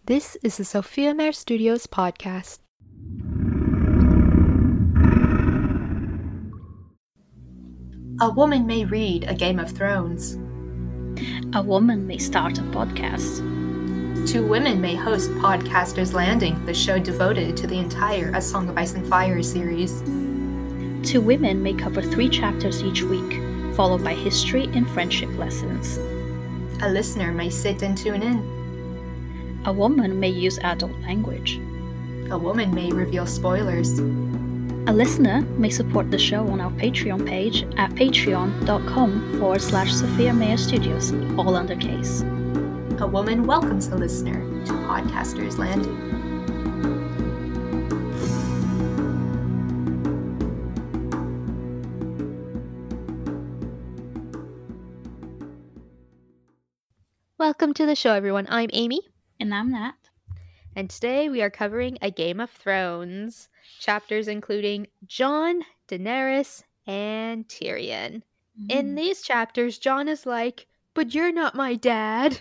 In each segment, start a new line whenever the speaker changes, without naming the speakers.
This is the Sophia Mare Studios podcast. A woman may read A Game of Thrones.
A woman may start a podcast.
Two women may host Podcasters Landing, the show devoted to the entire A Song of Ice and Fire series.
Two women may cover 3 chapters each week, followed by history and friendship lessons.
A listener may sit and tune in.
A woman may use adult language.
A woman may reveal spoilers.
A listener may support the show on our Patreon page at patreon.com/Sophia Mare Studios, all under case.
A woman welcomes a listener to Podcasters Landing. Welcome to the show, everyone. I'm Amy.
And I'm Nat.
And today we are covering A Game of Thrones, chapters including Jon, Daenerys, and Tyrion. In these chapters, Jon is like, "But you're not my dad."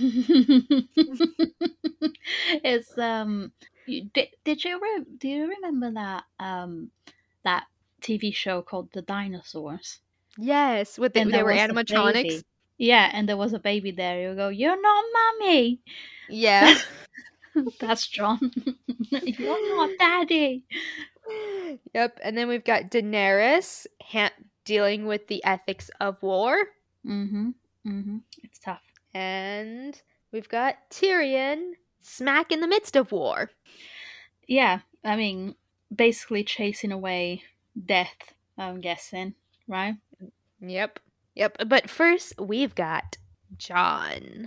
It's do you remember that TV show called The Dinosaurs?
Yes, with they were animatronics.
Yeah, and there was a baby there. You go, "You're not mommy."
Yeah.
That's Jon. You're not daddy.
Yep, and then we've got Daenerys dealing with the ethics of war.
It's tough.
And we've got Tyrion smack in the midst of war.
Yeah, I mean, basically chasing away death, I'm guessing, right?
Yep. But first, we've got Jon.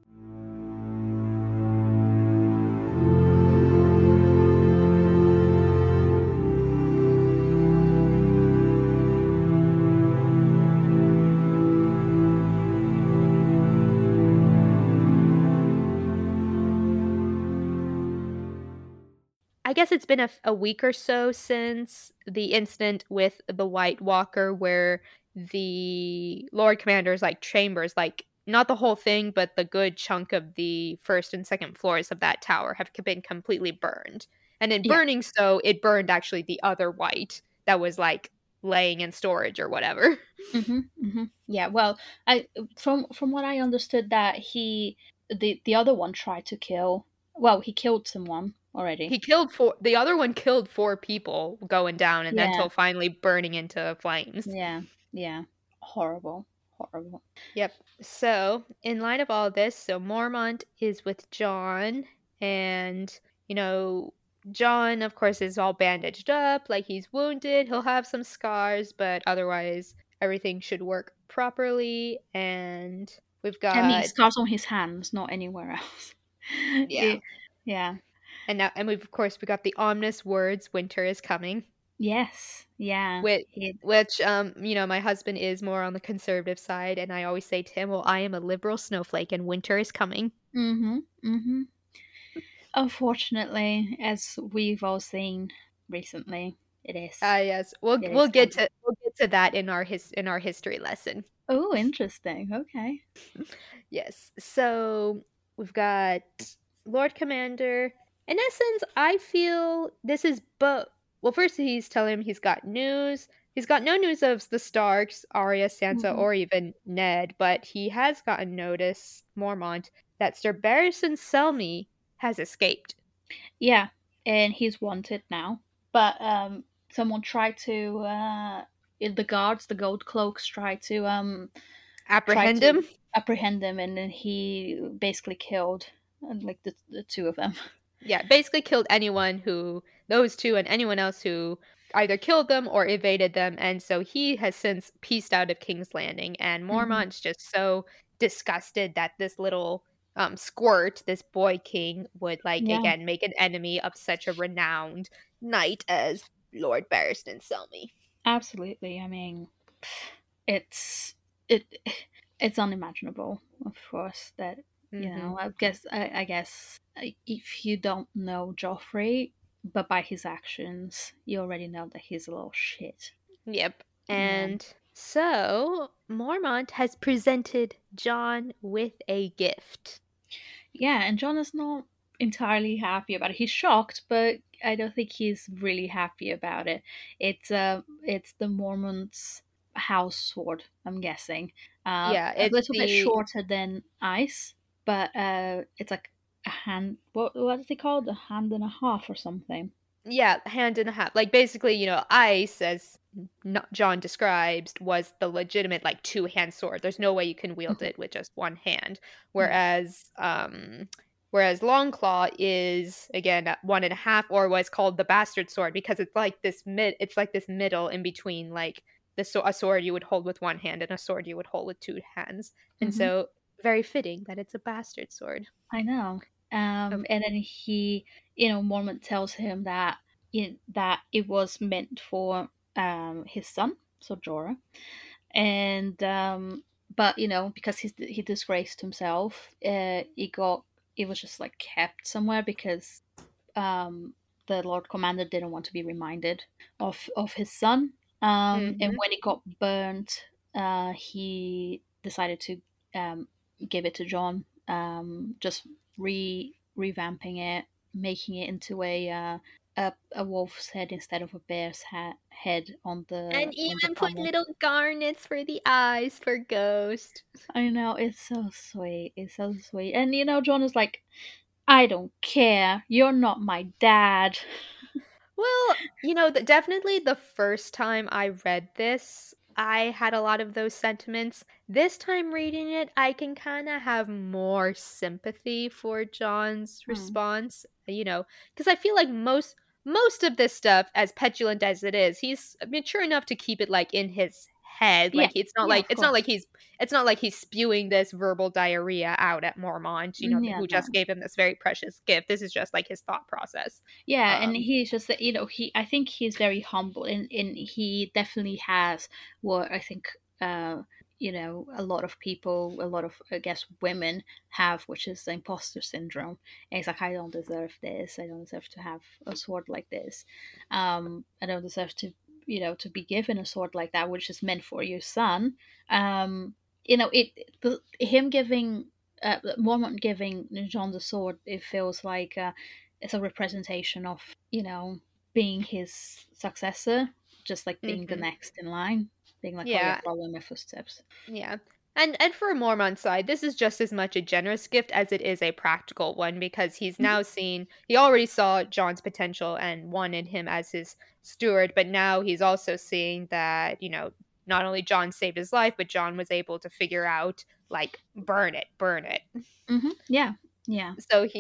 I guess it's been a week or so since the incident with the White Walker where the Lord Commander's chambers, not the whole thing, but the good chunk of the first and second floors of that tower have been completely burned. And in burning so, it burned actually the other White that was laying in storage or whatever.
Yeah, well, from what I understood, that the other one tried to kill. Well, he killed someone already.
The other one killed 4 people going down and until finally burning into flames.
Yeah. Horrible.
Yep. So, in light of all this, Mormont is with Jon, and, Jon, of course, is all bandaged up, he's wounded, he'll have some scars, but otherwise, everything should work properly, and we've got...
I mean, scars on his hands, not anywhere else.
Yeah. And we got the ominous words, "Winter is coming."
Yes, yeah.
Which my husband is more on the conservative side, and I always say to him, well, I am a liberal snowflake, and winter is coming.
Unfortunately, as we've all seen recently, it is.
Yes, we'll get to that in our history lesson.
Oh, interesting. Okay.
Yes. So we've got Lord Commander. In essence, I feel this is well, first he's telling him he's got news. He's got no news of the Starks, Arya, Sansa, or even Ned, but he has gotten notice, Mormont, that Sir Barristan Selmy has escaped.
Yeah, and he's wanted now. But someone tried to, the guards, the Gold Cloaks, tried to
apprehend him,
and then he basically killed the 2 of them.
Yeah, basically killed those 2 and anyone else who either killed them or evaded them, and so he has since pieced out of King's Landing, and Mormont's just so disgusted that this little squirt, this boy king, would again make an enemy of such a renowned knight as Lord Barristan Selmy.
Absolutely. I mean, it's unimaginable, of course, that I guess if you don't know Joffrey, but by his actions, you already know that he's a little shit.
Yep. And so Mormont has presented Jon with a gift.
Yeah, and Jon is not entirely happy about it. He's shocked, but I don't think he's really happy about it. It's the Mormont's house sword, I'm guessing.
Yeah,
A
it's
little bit
the
shorter than ice, but it's like a hand. What is it called? A hand and a half or something.
yeah, hand in a hat. Like basically, ice, as John describes, was the legitimate like two-hand sword. There's no way you can wield
Mhm.
it with just one hand.
Yeah.
Whereas Longclaw is again one and a half, or what's called the bastard sword, because it's like this middle in between, like a sword you would hold with one hand and a sword you would hold with two hands, and
Hmm.
so very fitting that it's a bastard sword.
I know.
Of
And then Mormont tells him that it was meant for his son, so Jorah, and but because he disgraced himself, it was just like kept somewhere because um the Lord Commander didn't want to be reminded of his son. And
hmm
when it got burnt, he decided to um give it to John, just revamping it, making it into a wolf's head instead of a bear's head
And
on the
even put
pommel.
little garnets for the eyes for Ghost.
I know, it's so sweet. It's so sweet. And John is like, I don't care. You're not my dad.
Well, definitely the first time I read this, I had a lot of those sentiments. This time reading it, I can kind of have more sympathy for John's
Hmm.
response, because I feel like most of this stuff, as petulant as it is, he's mature enough to keep it like in his head.
Yeah,
Like it's not
yeah,
like
of course.
it's not like he's spewing this verbal diarrhea out at Mormont,
Yeah,
who just
no.
gave him this very precious gift. This is just like his thought process.
Yeah, and
Um,
he's just that I think he's very humble, and he definitely has what I think a lot of people, a lot of, I guess, women have, which is the imposter syndrome. And it's like, I don't deserve this. I don't deserve to have a sword like this. I don't deserve to to be given a sword like that, which is meant for your son. Him giving Mormont giving John the sword, it feels like it's a representation of being his successor, just like being the
mhm.
next in line, being like, oh yeah,
Yeah,
follow in my footsteps.
yeah. And for Mormont's side, this is just as much a generous gift as it is a practical one, because
Hmm.
he already saw John's potential and wanted him as his steward, but now he's also seeing that, not only John saved his life, but John was able to figure out, like, burn it.
Hmm. Yeah, yeah.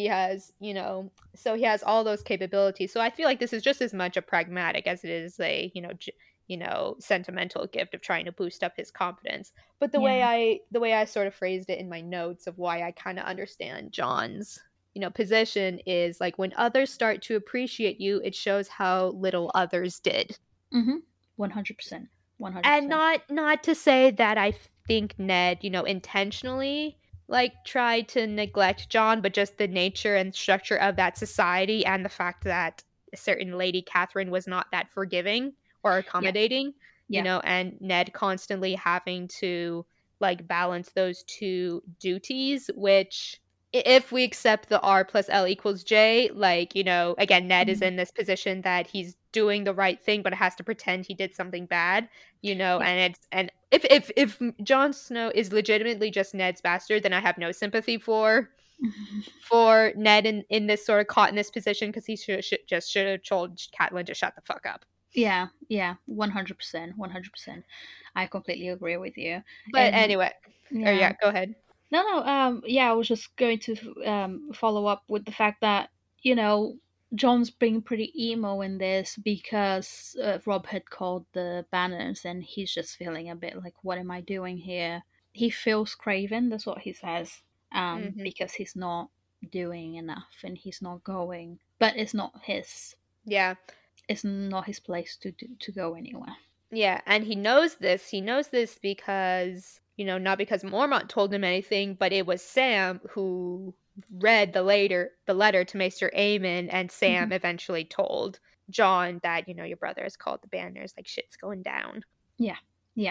So he has all those capabilities. So I feel like this is just as much a pragmatic as it is a, sentimental gift of trying to boost up his confidence. But
Yeah.
the way I sort of phrased it in my notes of why I kind of understand John's, position is like, when others start to appreciate you, it shows how little others did.
Hmm. 100%.
And
100%.
not to say that I think Ned, intentionally like tried to neglect John, but just the nature and structure of that society and the fact that a certain Lady Catherine was not that forgiving or
Yeah,
accommodating,
yeah.
and Ned constantly having to like balance those two duties, which if we accept the R plus L equals J, like, again, Ned is
Mhm.
in this position that he's doing the right thing, but has to pretend he did something bad,
Yeah.
and if Jon Snow is legitimately just Ned's bastard, then I have no sympathy for Ned in this sort of caught in this position, because he should have told Catelyn to shut the fuck up.
Yeah, yeah. 100%. 100%. I completely agree with you.
But
And
anyway, or
yeah.
yeah, go ahead.
No, yeah, I was just going to follow up with the fact that, you know, John's being pretty emo in this because Rob had called the banners and he's just feeling a bit like, what am I doing here? He feels craven, that's what he says,
hmm
because he's not doing enough and he's not going. But
Yeah,
it's not his place to go anywhere.
yeah, and he knows this. He knows this because, not because Mormont told him anything, but it was Sam who read the letter to Maester Aemon, and
Hmm.
Sam eventually told John that, your brother has called the banners, like shit's going down.
Yeah, yeah.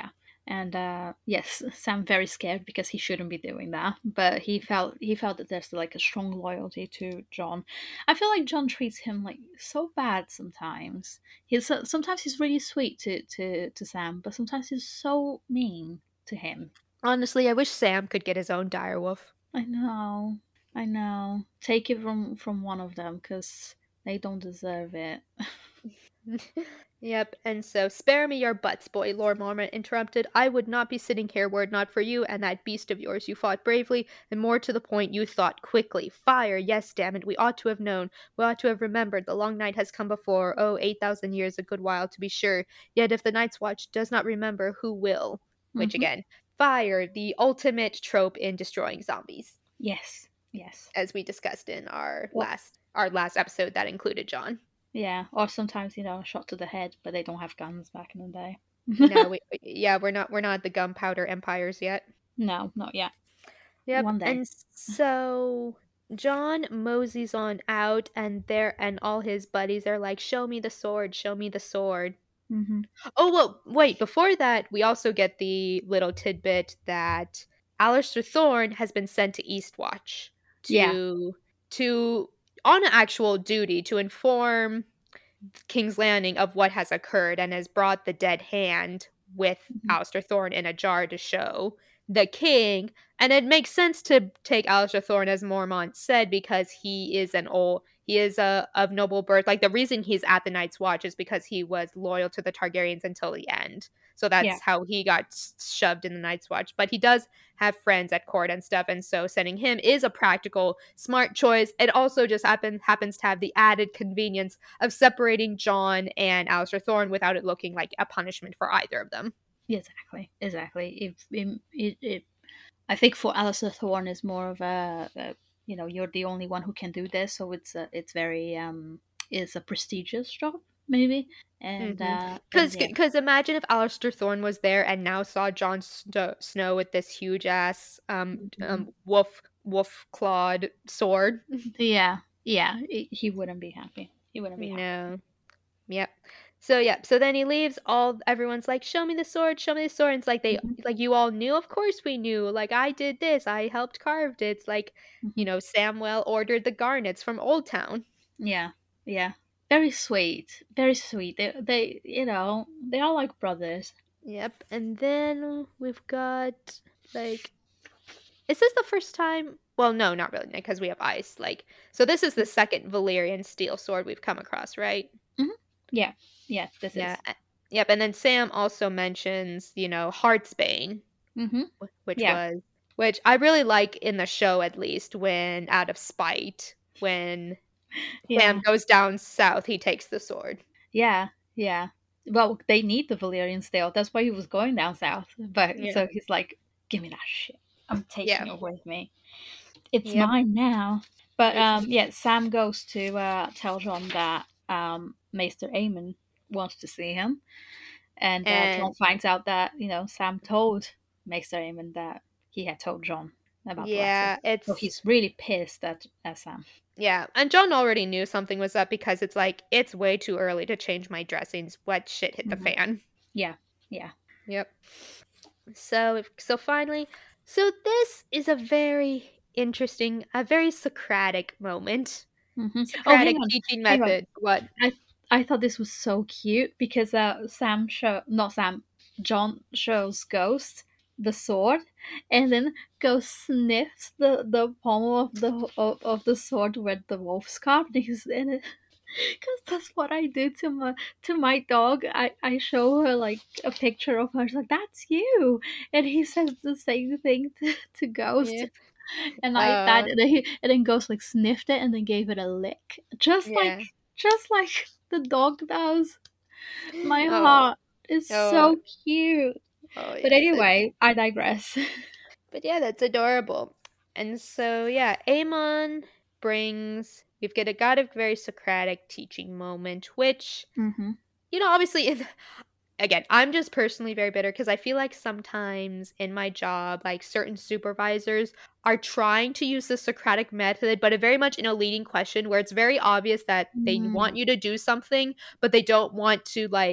And yes, Sam very scared because he shouldn't be doing that, but he felt that there's like a strong loyalty to John. I feel like John treats him like so bad sometimes. Sometimes he's really sweet to Sam, but sometimes he's so mean to him.
Honestly, I wish Sam could get his own direwolf.
I know, I know. Take it from one of them because they don't deserve it.
Yep, and so spare me your butts, boy, Lord Mormont interrupted. I would not be sitting here were it not for you and that beast of yours. You fought bravely, and more to the point, you thought quickly. Fire, yes, damn it, we ought to have known. We ought to have remembered. The long night has come before. Oh, 8,000 years, a good while, to be sure. Yet if the Night's Watch does not remember, who will? Which,
Hmm.
again, fire, the ultimate trope in destroying zombies,
Yes, yes.
as we discussed in
Well,
our last episode that included John.
yeah, or sometimes shot to the head, but they don't have guns back in the day.
No, yeah, we're not the gunpowder empires yet.
No, not yet.
Yep,
One day.
and so John moseys on out, and all his buddies are like, "Show me the sword, show me the sword."
Hmm.
Oh well, wait. Before that, we also get the little tidbit that Alistair Thorne has been sent to Eastwatch
Yeah.
to on actual duty to inform King's Landing of what has occurred and has brought the dead hand with
Hmm.
Alistair Thorne in a jar to show the king. And it makes sense to take Alistair Thorne, as Mormont said, because he is of noble birth. Like the reason he's at the Night's Watch is because he was loyal to the Targaryens until the end. So
Yeah.
that's how he got shoved in the Night's Watch. But he does have friends at court and stuff, and so sending him is a practical, smart choice. It also just happens to have the added convenience of separating John and Alistair Thorne without it looking like a punishment for either of them.
Exactly. Exactly. I think for Alistair Thorne is more of you're the only one who can do this, so it's very it's a prestigious job maybe, and yeah.
Because imagine if Alistair Thorne was there and now saw Jon Snow with this huge ass
Mhm.
wolf clawed sword.
Yeah, yeah, he wouldn't be happy. He wouldn't be happy.
No. Yep. So yeah, so then he leaves. All everyone's like, "Show me the sword, show me the sword." And it's like
Hmm.
like you all knew. Of course we knew. Like I did this. I helped carved it. It's like,
Hmm.
Samwell ordered the garnets from Old Town.
Yeah, yeah, very sweet, very sweet. They are like brothers.
Yep. And then we've got like, is this the first time? Well, no, not really, because we have ice. Like, so this is the second Valyrian steel sword we've come across, right?
Hmm. Yeah, yeah, this
Yeah.
is.
Yep. And then Sam also mentions, Heartsbane,
Hmm.
which
Yeah,
was which I really like in the show, at least, when out of spite, when Sam
yeah,
goes down south, he takes the sword.
yeah, yeah. Well, they need the Valyrian steel. That's why he was going down south. But
Yeah.
so he's like, "Give me that shit. I'm
Yeah.
taking it with me. It's
Yep.
mine now." But
It's
yeah, Sam goes to tell John that Maester Aemon wants to see him, and John
and
finds out that Sam told Maester Aemon that he had told John about the letter.
yeah,
So he's really pissed at Sam.
and John already knew something was up because it's like it's way too early to change my dressings. What shit hit the
Hmm.
fan?
Yeah, yeah.
Yep. So finally, so this is a very interesting, a very Socratic moment.
Hmm. Oh,
Socratic teaching
hang on.
method. What?
I I thought this was so cute because not Sam, John shows Ghost the sword, and then Ghost sniffs the pommel of the sword where the wolf's carved. He's in it. Because that's what I do to my dog. I show her like a picture of her. She's like, "That's you," and he says the same thing to Ghost.
Yeah.
And I that
Uh,
and then Ghost like sniffed it and then gave it a lick,
yeah.
just like the dog does. My
Oh,
heart is
oh,
so cute.
oh,
But
yes.
anyway, I digress.
But yeah, that's adorable. And so yeah, Amon brings got a very Socratic teaching moment, which
Hmm.
obviously again, I'm just personally very bitter because I feel like sometimes in my job, like certain supervisors are trying to use the Socratic method, but very much in a leading question where it's very obvious that they want
Mm.
you to do something, but they don't want to like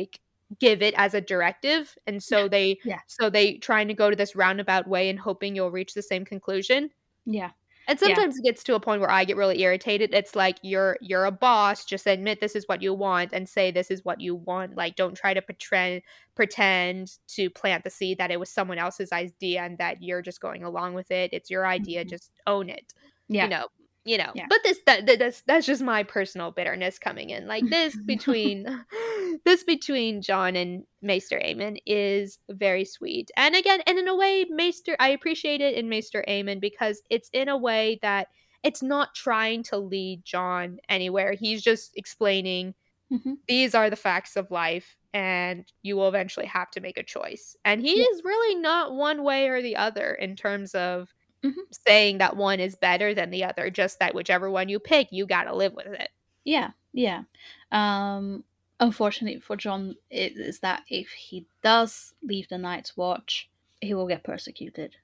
give it as a directive, and so they
Yeah.
trying to go to this roundabout way and hoping you'll reach the same conclusion.
Yeah.
And
Yeah.
sometimes it gets to a point where I get really irritated. It's like you're a boss, just admit this is what you want and say this is what you want. Like don't try to pretend to plant the seed that it was someone else's idea and that you're just going along with it. It's your idea,
Mhm.
just own it. You
Yeah.
know.
Yeah.
But that's just my personal bitterness coming in. Like this between this between John and Maester Aemon is very sweet. And again, and in a way, I appreciate it in Maester Aemon because it's in a way that it's not trying to lead John anywhere. He's just explaining
Mhm.
these are the facts of life and you will eventually have to make a choice. And he
Yeah.
is really not one way or the other in terms of
Mhm.
saying that one is better than the other, just that whichever one you pick, you got to live with it.
Yeah. Yeah. Um, Unfortunately for John, it is that if he does leave the Night's Watch, he will get persecuted.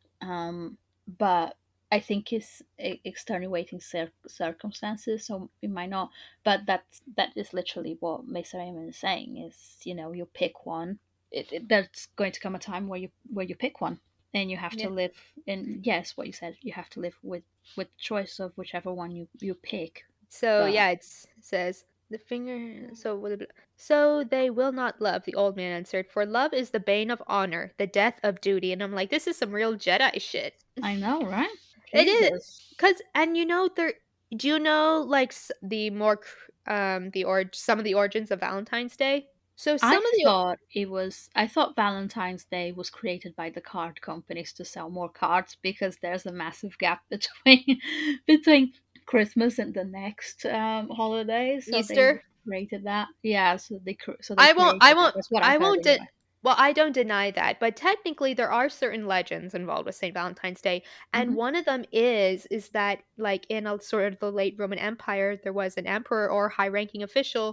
But I think it's extenuating circumstances, so it might not. But that is literally what Maester Aemon is saying: is you pick one. There's going to come a time where you pick one, and you have to
Yeah.
live. And yes, what you said, you have to live with the choice of whichever one you pick.
So
But
yeah, it says the finger. So they will not love. The old man answered, "For love is the bane of honor, the death of duty." And I'm like, this is some real Jedi shit.
I know, right?
It is,
Jesus.
cause and there. Do you know like the more some of the origins of Valentine's Day? So some of the
I thought Valentine's Day was created by the card companies to sell more cards because there's a massive gap between between Christmas and the next holiday, so they
Easter.
created that. Yeah, so they created that. That's what I
I
heard
won't
anyway.
well, I don't deny that, but technically there are certain legends involved with St. Valentine's Day, and
Hmm.
one of them is that like in a sort of the late Roman Empire, there was an emperor or high-ranking official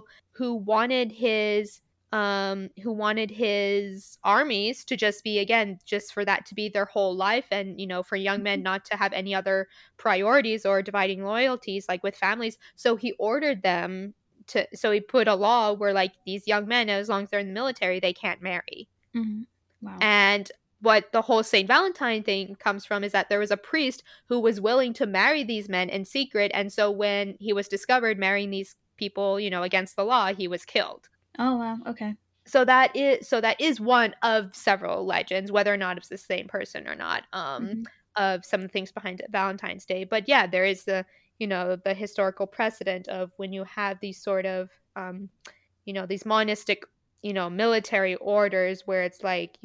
who wanted his armies to just be again just for that to be their whole life and for young men not to have any other priorities or dividing loyalties like with families, so he ordered them so he put a law where like these young men, as long as they're in the military, they can't marry.
Hmm. Wow.
And what the whole Saint Valentine thing comes from is that there was a priest who was willing to marry these men in secret, and so when he was discovered marrying these people against the law, he was killed.
Oh wow. Okay.
So that is one of several legends, whether or not it's the same person or not,
Hmm.
of some of the things behind Valentine's Day. But yeah, there is the historical precedent of when you have these sort of these monistic military orders where it's like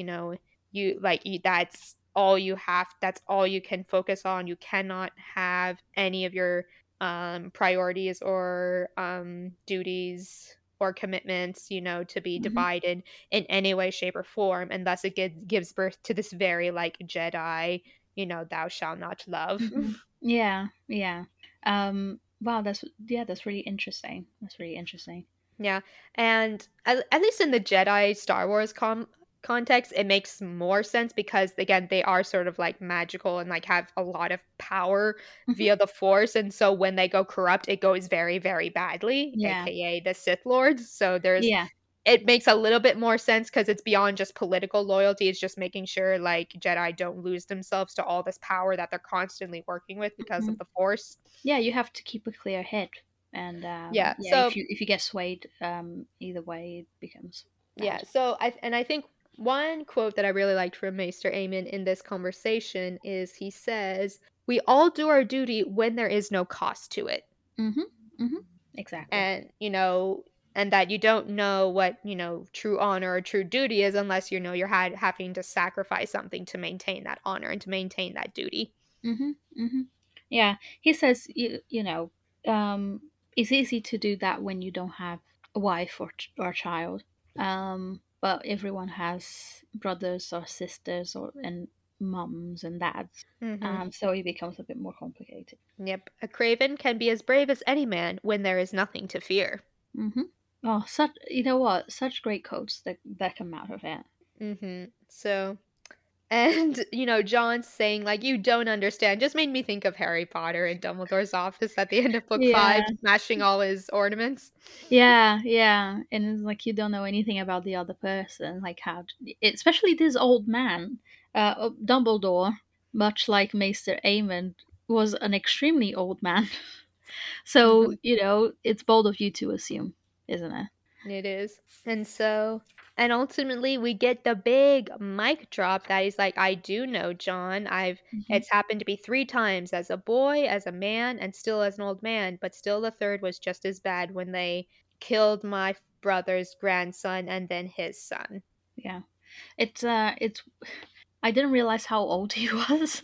that's all you can focus on. You cannot have any of your priorities or duties or commitments to be
Hmm.
divided in any way, shape, or form, and thus it gives birth to this very like Jedi thou shalt not love.
Hmm. Yeah. Yeah. Wow. That's really interesting. That's really interesting.
Yeah, and at least in the Jedi Star Wars context, it makes more sense because again, they are sort of like magical and like have a lot of power
Hmm.
via the Force, and so when they go corrupt, it goes very, very badly,
Yeah.
aka the Sith Lords. So
Yeah.
it makes a little bit more sense because it's beyond just political loyalty. It's just making sure like Jedi don't lose themselves to all this power that they're constantly working with because
Hmm.
of the Force.
Yeah, you have to keep a clear head, and
Yeah,
yeah,
so
if you get swayed, either way, it becomes
Yeah,
bad.
so I think one quote that I really liked from Maester Aemon in this conversation is he says, "We all do our duty when there is no cost to it."
Mm-hmm. Mm-hmm. Exactly.
And, and that you don't know what, true honor or true duty is unless you're having to sacrifice something to maintain that honor and to maintain that duty.
Mm-hmm. Mm-hmm. Yeah, he says um, it's easy to do that when you don't have a wife or a child. But everyone has brothers or sisters and mums and dads.
Mhm.
So it becomes a bit more complicated.
Yep. A craven can be as brave as any man when there is nothing to fear.
Mm-hmm. Oh, such you know what? Such great quotes that come out of it.
Mhm. So And, John saying, like, "You don't understand," just made me think of Harry Potter in Dumbledore's office at the end of book
Yeah.
5, smashing all his ornaments.
Yeah, yeah. And it's like you don't know anything about the other person, like especially this old man. Dumbledore, much like Maester Aemon, was an extremely old man. So,
Mhm.
it's bold of you to assume, isn't it?
It is. And ultimately we get the big mic drop that he's like, "I do know, John.
Hmm.
It's happened to be 3 times, as a boy, as a man, and still as an old man, but still the third was just as bad, when they killed my brother's grandson and then his son."
Yeah. It's I didn't realize how old he was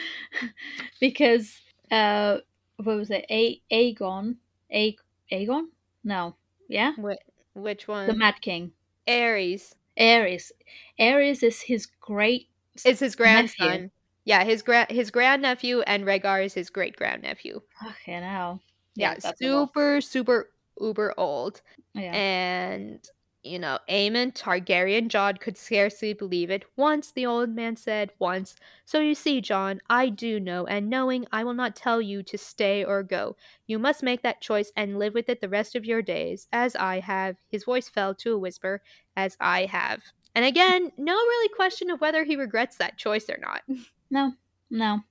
because uh what was it? Aegon? Aegon? No. Yeah?
Which
The
one?
Mad King.
Ares.
Ares. Ares is his great
Is his
nephew.
grandson. Yeah, his grandnephew, and Rhaegar is his great grandnephew.
Okay, now. Yeah,
Yeah,
that's a lot.
super, super, uber old.
Yeah.
And, Aemon Targaryen John could scarcely believe it. Once, the old man said, once. "So you see, John, I do know, and knowing, I will not tell you to stay or go. You must make that choice and live with it the rest of your days, as I have." His voice fell to a whisper, "As I have." And again, no really question of whether he regrets that choice or not.
No, no.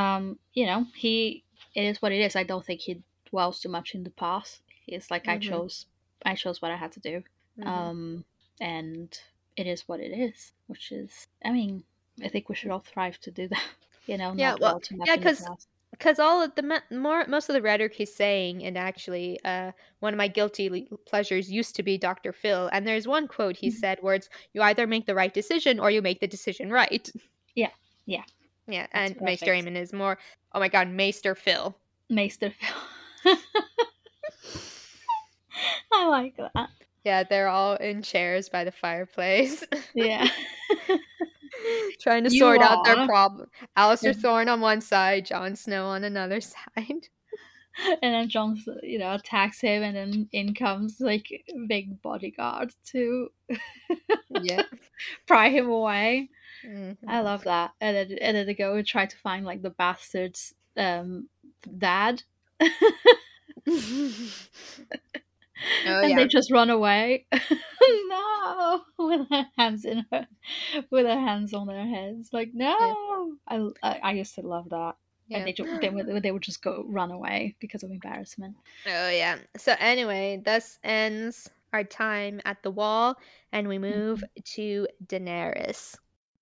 He it is what it is. I don't think he dwells too much in the past. It's like
Hmm.
I chose what I had to do.
Hmm.
Um and it is what it is, which is I mean, I think we should all thrive to do that.
Yeah,
Not
well,
dwell too much
yeah,
in the
because
past.
all of the most of the rhetoric he's saying, and actually, one of my guilty pleasures used to be Dr. Phil, and there's one quote he
Mhm.
said where it's, "You either make the right decision or you make the decision right."
Yeah, yeah,
Yeah,
that's
and Maester
perfect.
Aemon is more, oh my god, Maester Phil.
Maester Phil. I like that.
Yeah, they're all in chairs by the fireplace,
Yeah.
trying to
You
sort out their
are.
problem. Alistair
And
Thorne on one side, Jon Snow on another side.
then John, attacks him, and then in comes like big bodyguard to
Yeah.
pry him away.
Hmm.
I love that. And then they go and try to find like the bastard's dad,
Oh
and they
yeah.
just run away. No, with their hands with their hands on their heads, like
Yeah.
no. I used to love that. And
Yeah.
they would just go run away because of embarrassment.
Oh yeah. So anyway, thus ends our time at the wall, and we move
Mhm.
to Daenerys.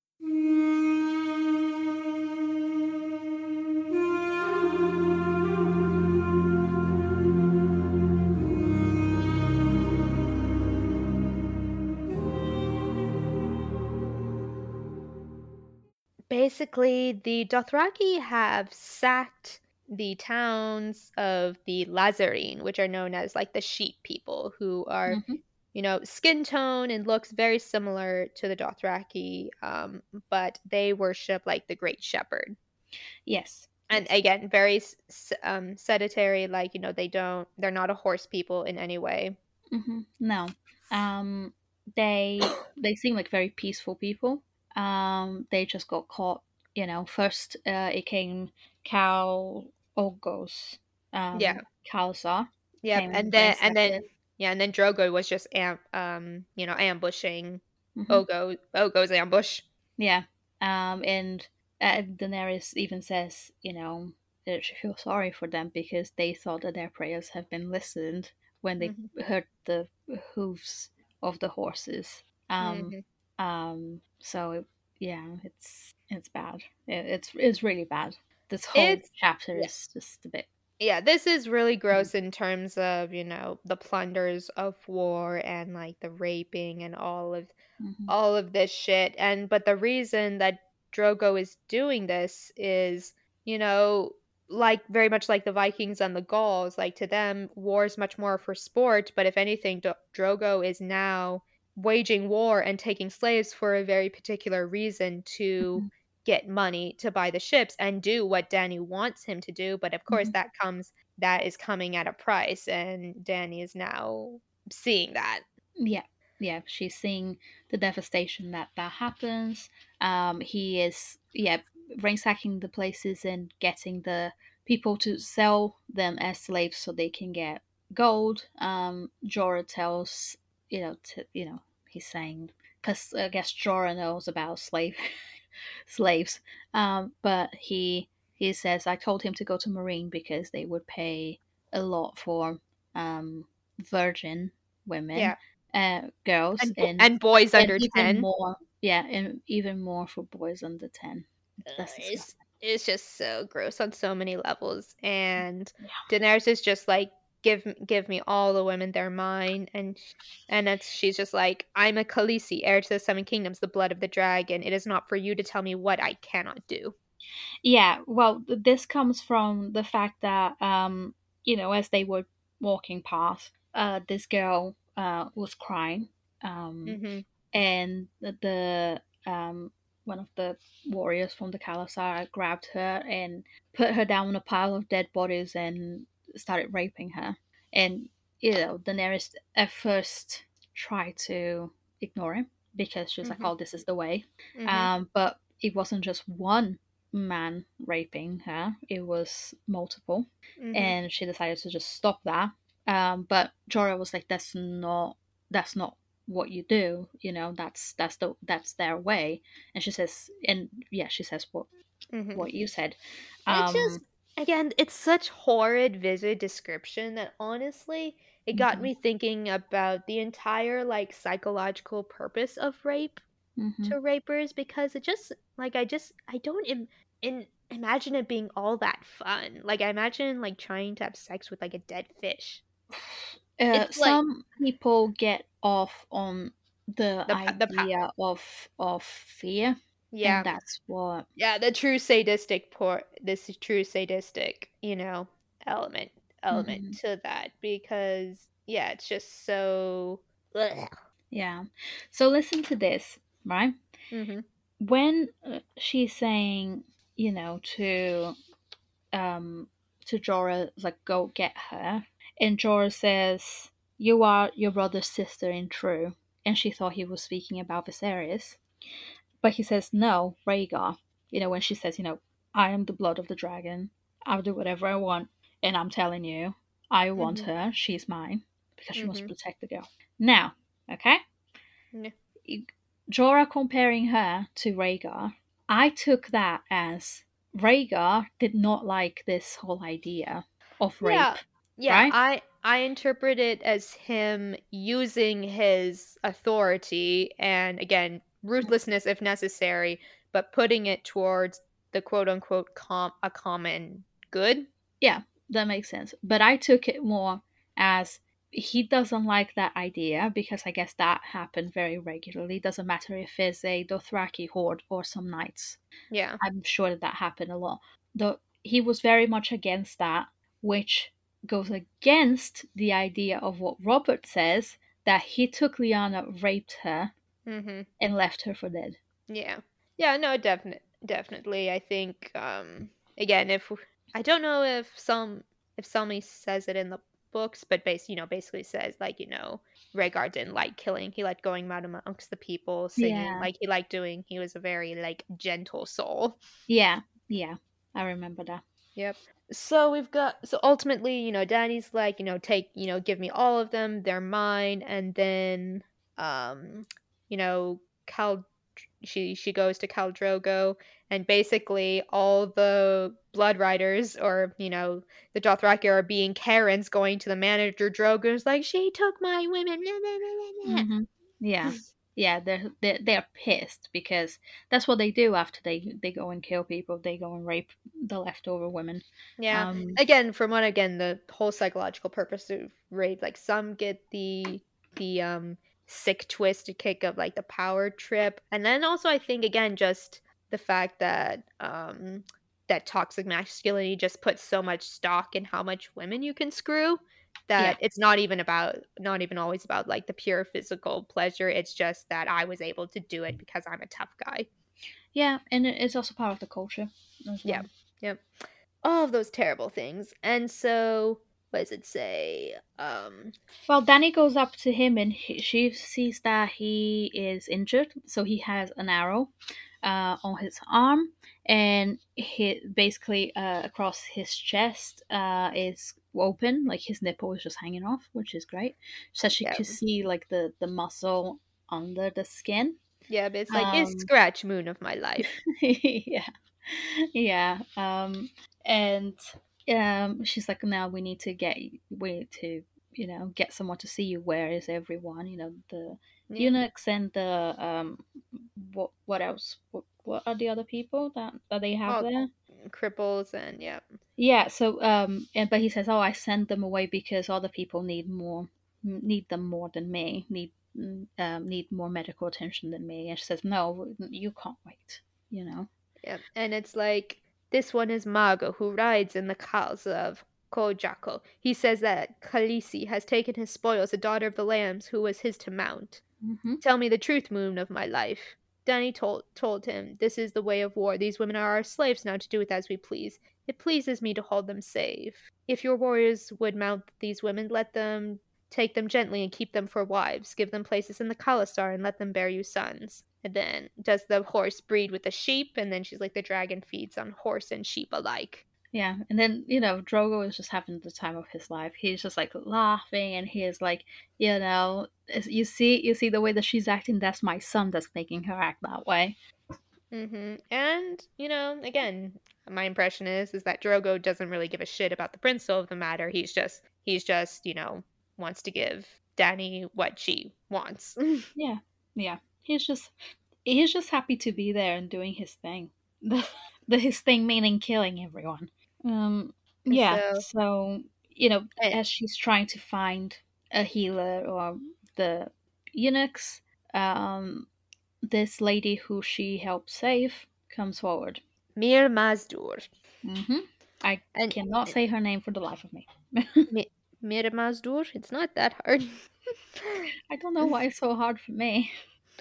Basically, the Dothraki have sacked the towns of the Lazarine, which are known as like the sheep people, who are,
Mhm.
skin tone and looks very similar to the Dothraki, but they worship like the Great Shepherd.
Yes.
And
Yes.
again, very sedentary, like, they're not a horse people in any way.
No. Um, they seem like very peaceful people. They just got caught. First it came Cal Ogos,
Yeah.
Khalzar
Yep.
came
And
and
then
ransacked it.
and then Drogo was just ambushing
Hmm.
Ogo's ambush.
Yeah. And Daenerys even says, that she feels sorry for them because they thought that their prayers have been listened when they
Hmm.
heard the hooves of the horses. Um,
Hmm.
so yeah, it's bad. It's really bad. This whole
It's
chapter
Yeah.
is just a bit.
Yeah, this is really
Mm.
gross in terms of, the plunders of war and like the raping and
Mhm.
all of this shit. And but the reason that Drogo is doing this is, you know, like very much like the Vikings and the Gauls, like to them, war is much more for sport. But if anything, Drogo is now waging war and taking slaves for a very particular reason, to
Mhm.
get money to buy the ships and do what Danny wants him to do. But of course,
Mhm.
that is coming at a price, and Danny is now seeing that.
Yeah. yeah, she's seeing the devastation that happens. He is, yeah, ransacking the places and getting the people to sell them as slaves so they can get gold. Jorah tells, he's saying, because I guess Jorah knows about slaves. But he says I told him to go to Marine because they would pay a lot for virgin women,
Yeah.
girls,
And boys
and
under
even
10.
more, yeah, and even more for boys under 10. That's
It's
disgusting.
it's just so gross on so many levels. And
Yeah.
Daenerys is just like, give me all the women, they're mine. And it's she's just like, I'm a Khaleesi, heir to the Seven Kingdoms, the blood of the dragon. It is not for you to tell me what I cannot do.
Yeah, well, this comes from the fact that, as they were walking past, this girl was crying, um,
Mm-hmm.
and the one of the warriors from the Kalasar grabbed her and put her down on a pile of dead bodies and started raping her. And Daenerys at first tried to ignore him because she was like,
Mm-hmm.
"Oh, this is the way,"
Mm-hmm.
but it wasn't just one man raping her; it was multiple,
Mm-hmm.
and she decided to just stop that. But Jorah was like, that's not what you do, that's their way." And she says, and yeah, she says
Mm-hmm.
what you said.
It's just,
um
again, it's such horrid vivid description that honestly, it got
mhm,
me thinking about the entire like psychological purpose of rape
mhm.
to rapers, because it just like I don't imagine it being all that fun. Like I imagine like trying to have sex with like a dead fish. It's like
Some people get off on the
the
idea of fear, and
yeah.
that's what.
Yeah, the true sadistic this true sadistic, element
Mhm.
to that, because yeah, it's just so ugh.
Yeah. So listen to this, right?
Mhm.
When she's saying, to Jorah, like, go get her, and Jorah says, "You are your brother's sister in true," and she thought he was speaking about Viserys, but he says, "No, Rhaegar." When she says, "I am the blood of the dragon. I'll do whatever I want, and I'm telling you, I want
Mhm.
her. She's mine because she must
Mhm.
protect the girl." Now, okay,
Yeah.
Jorah comparing her to Rhaegar, I took that as Rhaegar did not like this whole idea of
Yeah.
rape,
Yeah,
right?
I interpret it as him using his authority and again, ruthlessness if necessary, but putting it towards the quote unquote a common good.
Yeah, that makes sense. But I took it more as he doesn't like that idea because I guess that happened very regularly. Doesn't matter if it's a Dothraki horde or some knights.
Yeah.
I'm sure that happened a lot. He was very much against that, which goes against the idea of what Robert says, that he took Lyanna, raped her,
Mhm.
and left her for dead.
Yeah. Yeah, no, definitely. I think again, if I don't know if somebody says it in the books, but basically says like, Rhaegar didn't like killing. He liked going out amongst the people, singing.
Yeah,
Like he was a very like gentle soul.
yeah, yeah. I remember that.
Yep. So ultimately, Danny's like, take, give me all of them, they're mine, and then you know, Cal she goes to Khal Drogo, and basically all the blood riders, or the Dothraki, are being Karens, going to the manager Drogo, and is like, she took my women. Blah, blah, blah, blah,
Hmm. Yeah,
blah."
yeah. They're pissed because that's what they do after they go and kill people. They go and rape the leftover women.
Yeah.
Um,
Again, the whole psychological purpose of rape, like some get the sick twisted kick of like the power trip. And then also I think again just the fact that that toxic masculinity just puts so much stock in how much women you can screw,
yeah,
that it's not even always about like the pure physical pleasure. It's just that I was able to do it because I'm a tough guy.
yeah, and it's also part of the culture as
Yeah.
well.
Yep. All of those terrible things. And so what does it say?
Well, Danny goes up to him and she sees that he is injured, so he has an arrow on his arm, and he basically across his chest is open, like his nipple is just hanging off, which is great. So she
Yeah.
could see like the muscle under the skin.
Yeah, but it's like, it's
Um,
scratch moon of my life.
yeah, yeah. And she's like, now we need to, get someone to see you. Where is everyone? The
Yeah.
eunuchs and the what else? What are the other people that they have
All
there?
cripples and yeah.
Yeah. So but he says, oh, I sent them away because other people need them more than me. Need more medical attention than me. And she says, no, you can't wait. You know.
Yeah. And it's like, this one is Mago, who rides in the cows of Kojako. He says that Khaleesi has taken his spoils, the daughter of the lambs, who was his to mount.
Hmm.
Tell me the truth, moon of my life. Danny told him, this is the way of war. These women are our slaves now to do with as we please. It pleases me to hold them safe. If your warriors would mount these women, let them take them gently and keep them for wives. Give them places in the Khalasar and let them bear you sons. And then, does the horse breed with the sheep? And then she's like, the dragon feeds on horse and sheep alike.
Yeah, and then Drogo is just having the time of his life. He's just like laughing, and he is like, you see the way that she's acting. That's my son that's making her act that way.
And, again, my impression is that Drogo doesn't really give a shit about the principle of the matter. He's just, wants to give Dany what she wants.
Yeah, yeah. He's just happy to be there and doing his thing. His thing meaning killing everyone. Um, yeah.
So,
So
eh,
as she's trying to find a healer or the eunuchs, um, this lady who she helped save comes forward.
Mir Mazdur.
Hmm. I
And
cannot say her name for the life of me.
Mi- Mir Mazdur, it's not that hard.
I don't know why it's so hard for me.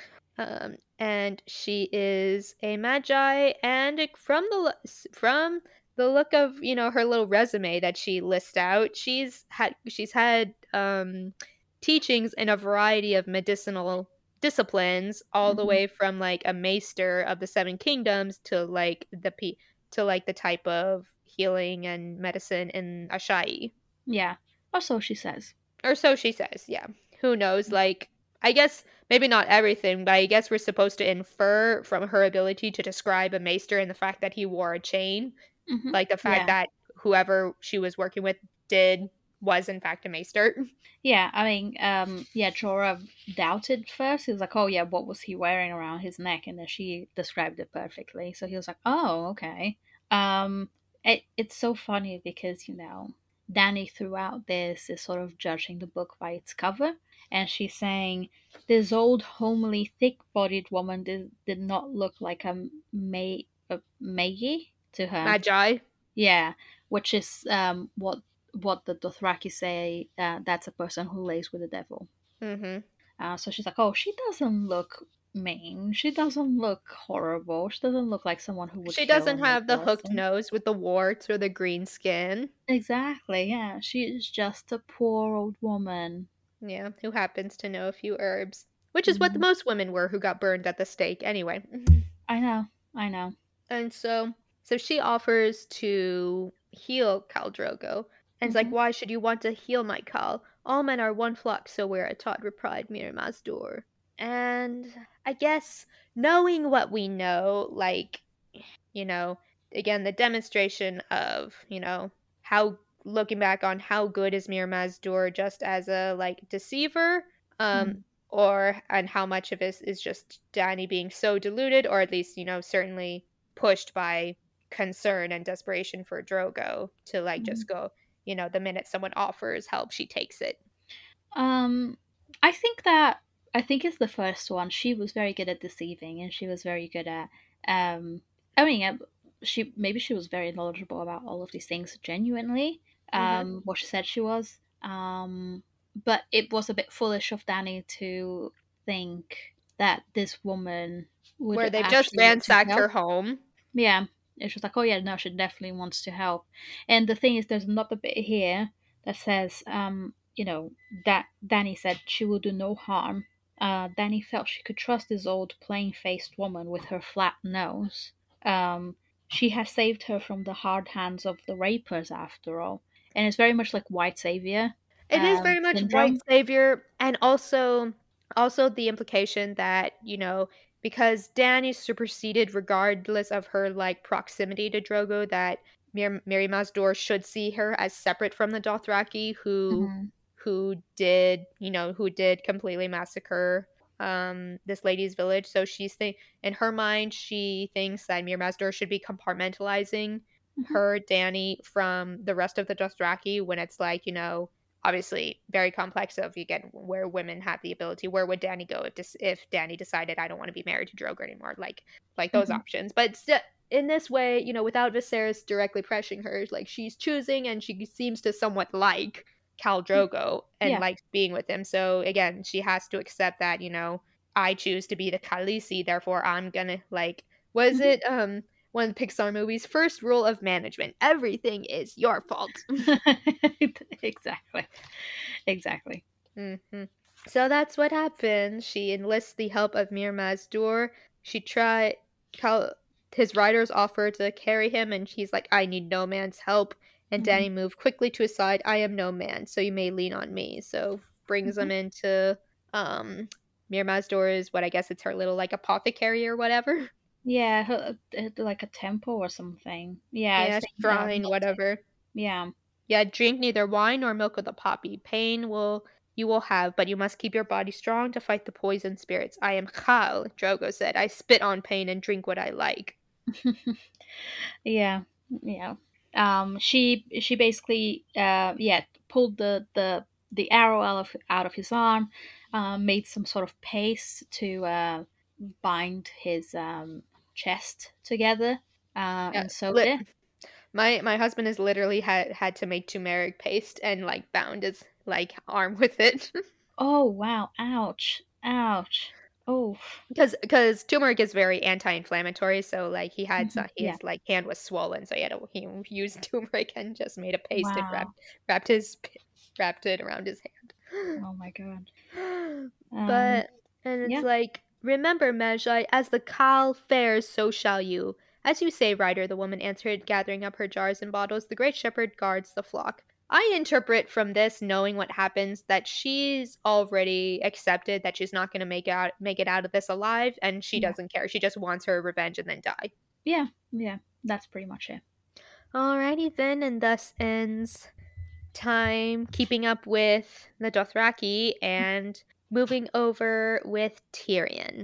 And she is a magi, and from the look of her little resume that she lists out, she's had teachings in a variety of medicinal disciplines, all the
Hmm.
way from like a maester of the seven kingdoms to like the type of healing and medicine in Ashai.
Yeah. Or so she says.
Or so she says, yeah. Who knows? Like, I guess maybe not everything, but I guess we're supposed to infer from her ability to describe a maester and the fact that he wore a chain,
Hmm.
like the fact
Yeah.
that whoever she was working with was in fact a maester.
Yeah, I mean, yeah, Jorah doubted first. He was like, oh, yeah, what was he wearing around his neck? And then she described it perfectly. So he was like, oh, okay. It's so funny because, Dany throughout this is sort of judging the book by its cover. And she's saying, this old, homely, thick bodied woman did not look like a Maggie to her.
Magi.
Yeah, which is what the Dothraki say. That's a person who lays with the devil.
Mm-hmm.
So she's like, oh, she doesn't look mean. She doesn't look horrible. She doesn't look like someone who would
She
kill
doesn't
another
have the hooked
person.
nose with the warts or the green skin.
Exactly. Yeah, she is just a poor old woman.
Yeah, who happens to know a few herbs, which is what the
Mhm.
most women were who got burned at the stake anyway.
I know. I know.
And so she offers to heal Khal Drogo. And it's like,
Hmm.
why should you want to heal my Khal? All men are one flock, so we're taught, replied Mir Mazdur. And I guess knowing what we know, like, you know, again, the demonstration of, how looking back on how good is Mir Mazdur just as a like deceiver, um,
Mm.
or and how much of it is just Danny being so deluded, or at least, certainly pushed by concern and desperation for Drogo to like
Mm.
just go, the minute someone offers help, she takes it.
Um, I think that I think it's the first one. She was very good at deceiving, and she was very good at. I mean, she was very knowledgeable about all of these things genuinely.
Hmm.
What she said she was. But it was a bit foolish of Danny to think that this woman
Where
would
they've just
actually want to
ransacked her
help.
home.
Yeah, it's just like, oh yeah, no, she definitely wants to help. And the thing is, there's another bit here that says, that Dany said she will do no harm. Dany felt she could trust this old plain-faced woman with her flat nose. Um, she has saved her from the hard hands of the rapers, after all, and it's very much like white savior
It is very much white
syndrome.
savior, and also the implication that, because Dany superseded regardless of her like proximity to Drogo, that Mary Mazdor should see her as separate from the Dothraki
Hmm.
who did completely massacre this lady's village. So in her mind, she thinks that Mir Mazdor should be compartmentalizing
Hmm.
her, Dany, from the rest of the Dothraki, when it's like, obviously very complex of, again, where women have the ability. Where would Dany go if Dany decided, I don't want to be married to Drogo anymore? Like those
Hmm.
options. But still, in this way, without Viserys directly pressuring her, like she's choosing, and she seems to somewhat like Khal Drogo and
Yeah.
likes being with him. So again, she has to accept that, I choose to be the Khaleesi, therefore I'm gonna like, was
Hmm.
it one of the Pixar movies, first rule of management, everything is your fault.
Exactly. Exactly.
Hmm. So that's what happens. She enlists the help of Mir Mazdur. She try Cal- his riders offer to carry him, and he's like, "I need no man's help." And
Hmm.
Danny moved quickly to his side. "I am no man, so you may lean on me." So brings
Hmm.
him into um Mir Mazdur is what I guess it's her little like apothecary or whatever.
Yeah, like a temple or something. Yeah, I
Yeah,
think
shrine,
meditating.
whatever.
Yeah.
Yeah, drink neither wine nor milk of the poppy. Pain will you will have, but you must keep your body strong to fight the poison spirits. I am Khal, Drogo said. I spit on pain and drink what I like.
Yeah. Yeah. She basically pulled the arrow out of his arm, made some sort of paste to bind his chest together,
Yeah,
and sewed it.
my husband has literally had to make turmeric paste and like bound his like arm with it.
Oh wow! Ouch! Ouch! Oh.
Because turmeric is very anti-inflammatory, so like
Hmm. Yeah.
his like hand was swollen, so he used turmeric and just made a paste and
Wow.
wrapped his wrapped it around his hand.
Oh my god. Um.
But and it's
Yeah.
like, remember, Magi, as the Khal fares, so shall you. As you say, Ryder, the woman answered, gathering up her jars and bottles. The great shepherd guards the flock. I interpret from this, knowing what happens, that she's already accepted that she's not going to make it out of this alive, and she
Yeah.
doesn't care. She just wants her revenge and then die.
Yeah. Yeah. That's pretty much it.
Alrighty then, and thus ends time keeping up with the Dothraki and moving over with Tyrion.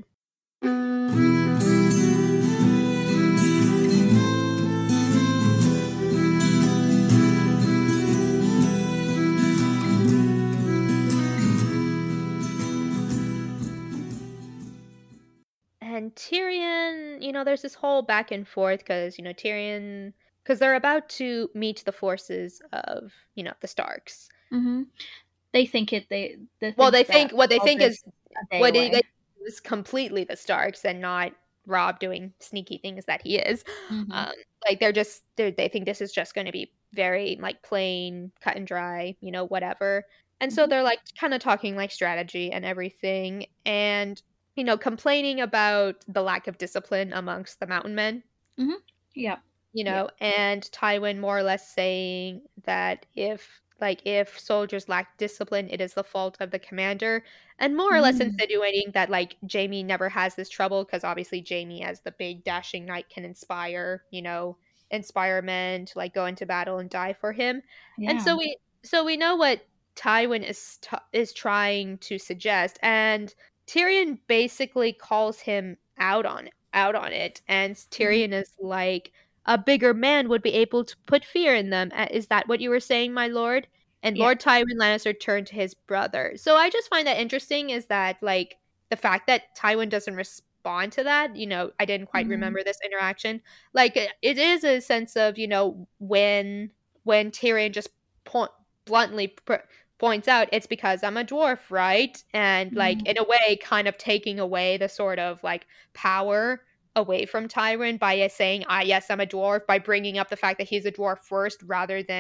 And Tyrion, there's this whole back and forth because, Tyrion, because they're about to meet the forces of, the Starks.
Hmm. They
Well,
think that
what they
all
think
this
is
a day
what they
away.
is completely the Starks and not Rob doing sneaky things that he is.
Hmm.
Um, like they think this is just going to be very like plain, cut and dry, whatever. And so
Hmm.
they're like kind of talking like strategy and everything, and complaining about the lack of discipline amongst the mountain men.
Hmm. Yeah. Yeah.
And Tywin more or less saying that if soldiers lack discipline, it is the fault of the commander, and more or less
Mm.
insinuating that like Jaime never has this trouble because obviously Jaime, as the big dashing knight, can inspire men to like go into battle and die for him. And
Yeah.
so we know what Tywin is trying to suggest, and Tyrion basically calls him out on it, and
Hmm.
Tyrion is like, a bigger man would be able to put fear in them. Is that what you were saying, my lord? And
Yeah.
Lord Tywin Lannister turned to his brother. So I just find that interesting, is that like the fact that Tywin doesn't respond to that, I didn't quite
Hmm.
remember this interaction. Like it is a sense of, when Tyrion just point, bluntly points out, it's because I'm a dwarf, right? And like
Hmm.
in a way kind of taking away the sort of like power away from Tywin by saying, yes, I'm a dwarf, by bringing up the fact that he's a dwarf first rather than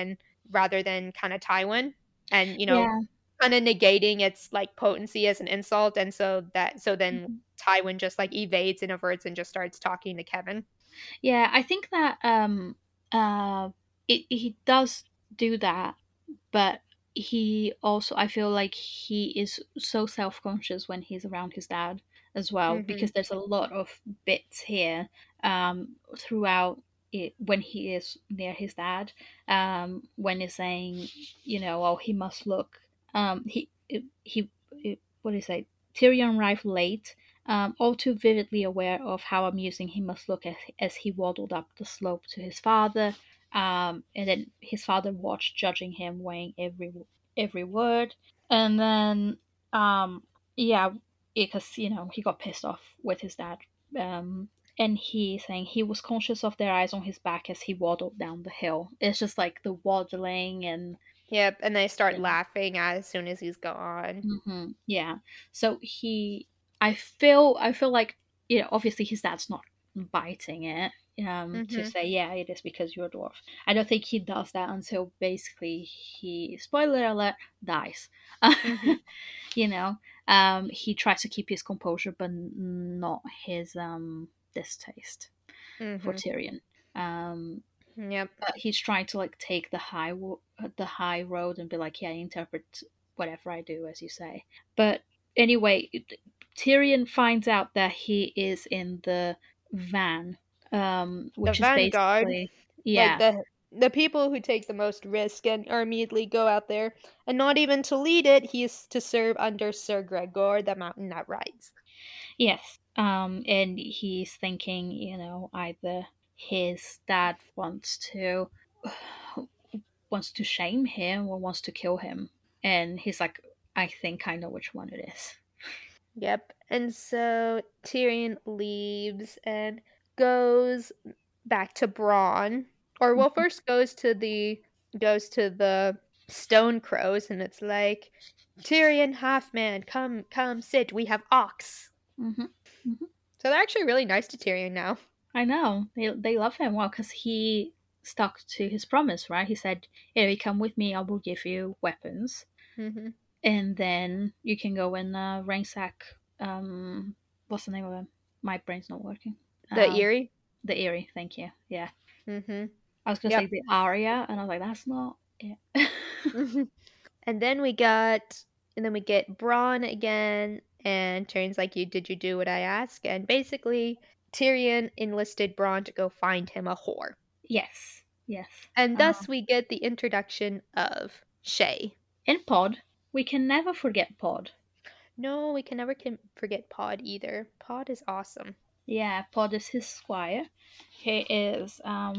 rather than kind of Tywin, and
Yeah.
kind of negating its like potency as an insult, and so then
Mhm.
Tywin just like evades and averts and just starts talking to Kevin.
Yeah, I think that uh he does do that, but he also, I feel like he is so self-conscious when he's around his dad as well,
Hmm.
because there's a lot of bits here throughout it when he is near his dad, when he's saying, oh, he must look, what do you say, Tyrion arrived late, all too vividly aware of how amusing he must look as he waddled up the slope to his father. And then his father watched, judging him, weighing every word. And then, yeah, because he got pissed off with his dad. Um, and he saying he was conscious of their eyes on his back as he waddled down the hill. It's just like the waddling and
Yep, and they start
you know,
laughing as soon as he's gone.
yeah. So I feel like, obviously his dad's not biting it, to
Hmm.
say, yeah, it is because you're a dwarf. I don't think he does that until basically he, spoiler alert, dies.
Hmm.
you know, he tries to keep his composure, but not his distaste for
Hmm.
Tyrion. Um,
Yep.
but he's trying to like take the high road and be like, yeah, I interpret whatever I do, as you say. But anyway, Tyrion finds out that he is in the van,
The
which is
vanguard,
basically,
like
yeah,
the people who take the most risk and are immediately go out there, and not even to lead it, he is to serve under Sir Gregor, the mountain that rides.
yes, and he's thinking, either his dad wants to shame him or wants to kill him, and he's like, I think I know which one it is.
Yep. And so Tyrion leaves and goes back to Bronn. Or well, first goes to the Stone Crows, and it's like, Tyrion Halfman, come sit. We have ox.
Hmm. Hmm.
So they're actually really nice to Tyrion now.
I know they love him well because he stuck to his promise, right? He said, you come with me, I will give you weapons,
Hmm.
and then you can go and ransack. What's the name of him? My brain's not working.
The
Um,
Eerie.
the Eyrie. Thank you. Yeah,
Hmm.
I was gonna say
Yep.
the Aria, and I was like, that's not it.
Hmm. And then we get Braun again, and Tyrion's like, "You do what I ask?" And basically, Tyrion enlisted Braun to go find him a whore,
Yes, yes.
and thus
Um,
we get the introduction of Shay.
and Pod, we can never forget Pod.
No, we can never forget Pod either. Pod is awesome.
Yeah, Pod is his squire. He is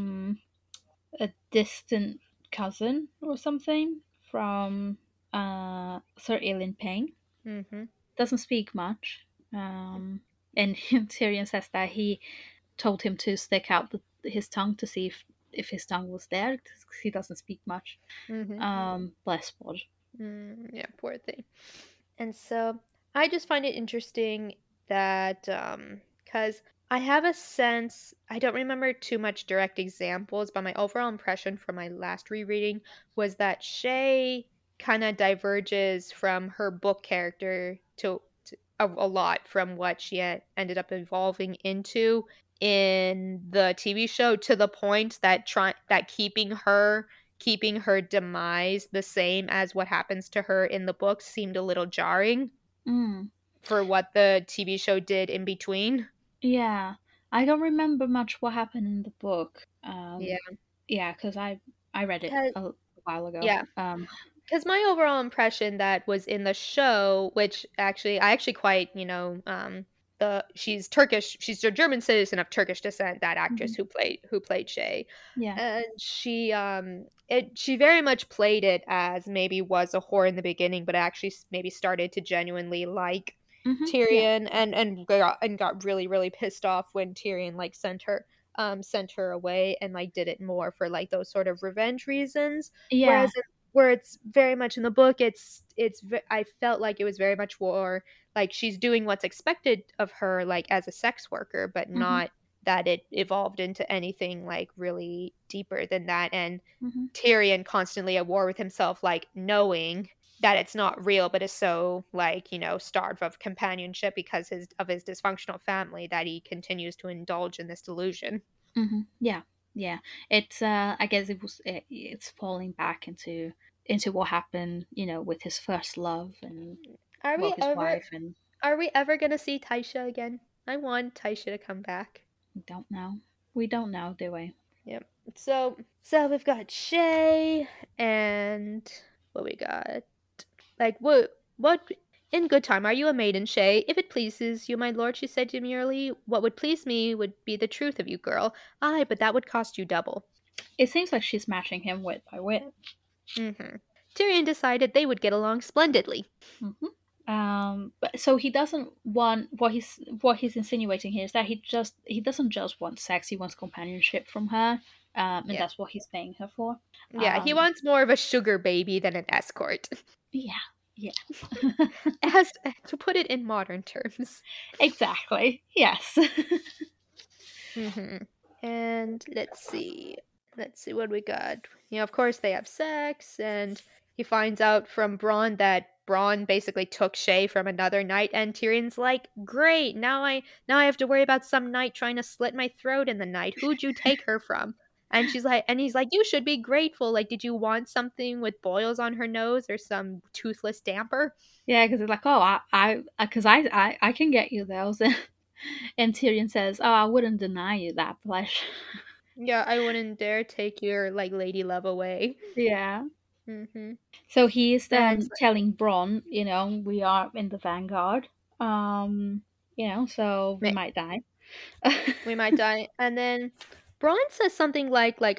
a distant cousin or something from Sir Elin Payne.
Mm-hmm.
Doesn't speak much. And Tyrion says that he told him to stick out his tongue to see if his tongue was there, 'cause he doesn't speak much.
Mm-hmm.
Bless Pod.
Yeah, poor thing. And so I just find it interesting that because I have a sense, I don't remember too much direct examples, but my overall impression from my last rereading was that Shay kind of diverges from her book character to a lot from what she ended up evolving into in the TV show, to the point that keeping her demise the same as what happens to her in the books seemed a little jarring
Mm,
for what the TV show did in between.
yeah, I don't remember much what happened in the book.
Yeah.
Yeah, because I read it
'Cause-
a while ago.
Yeah. Because my overall impression that was in the show, which I actually quite, she's Turkish, she's a German citizen of Turkish descent, that actress
Mhm.
who played Shay.
Yeah.
And she very much played it as maybe was a whore in the beginning, but actually maybe started to genuinely like
Yeah.
Tyrion, and got really, really pissed off when Tyrion like sent her away, and like did it more for like those sort of revenge reasons.
Yeah.
Whereas where it's very much in the book, I felt like it was very much more like she's doing what's expected of her, like as a sex worker, but
Hmm.
not that it evolved into anything like really deeper than that. And
Hmm.
Tyrion constantly at war with himself, like knowing that it's not real, but is so like, starved of companionship because of his dysfunctional family that he continues to indulge in this delusion.
Hmm. Yeah, yeah. It's I guess it's falling back into what happened, with his first love and
Are
well,
we
his
ever
wife, and
are we ever gonna see Taisha again? I want Taisha to come back.
we don't know. We don't know, do we?
Yep. So we've got Shay and what we got? Like what in good time are you a maiden, Shay? If it pleases you, my lord, she said demurely, what would please me would be the truth of you, girl. Aye, but that would cost you double.
It seems like she's matching him wit by wit.
Mm-hmm. Tyrion decided they would get along splendidly.
Hmm. But so he doesn't want what he's insinuating here is that he doesn't just want sex; he wants companionship from her, and
Yeah.
that's what he's paying her for.
Yeah, he
Um,
wants more of a sugar baby than an escort.
yeah, yeah,
As to put it in modern terms.
exactly. Yes.
Mm-hmm. And let's see what we got. Of course they have sex, and he finds out from Bronn that Bronn basically took Shay from another knight, and Tyrion's like, "Great, now I have to worry about some knight trying to slit my throat in the night. Who'd you take her from?" And he's like, "You should be grateful. Like, did you want something with boils on her nose or some toothless damper?"
Yeah, because it's like, oh, I can get you those, and Tyrion says, oh, I wouldn't deny you that pleasure.
Yeah, I wouldn't dare take your like lady love away.
Yeah.
Mm-hmm.
So he's
And it's
telling Bronn, we are in the vanguard, um, so we
like,
might die.
we might die. And then Bronn says something like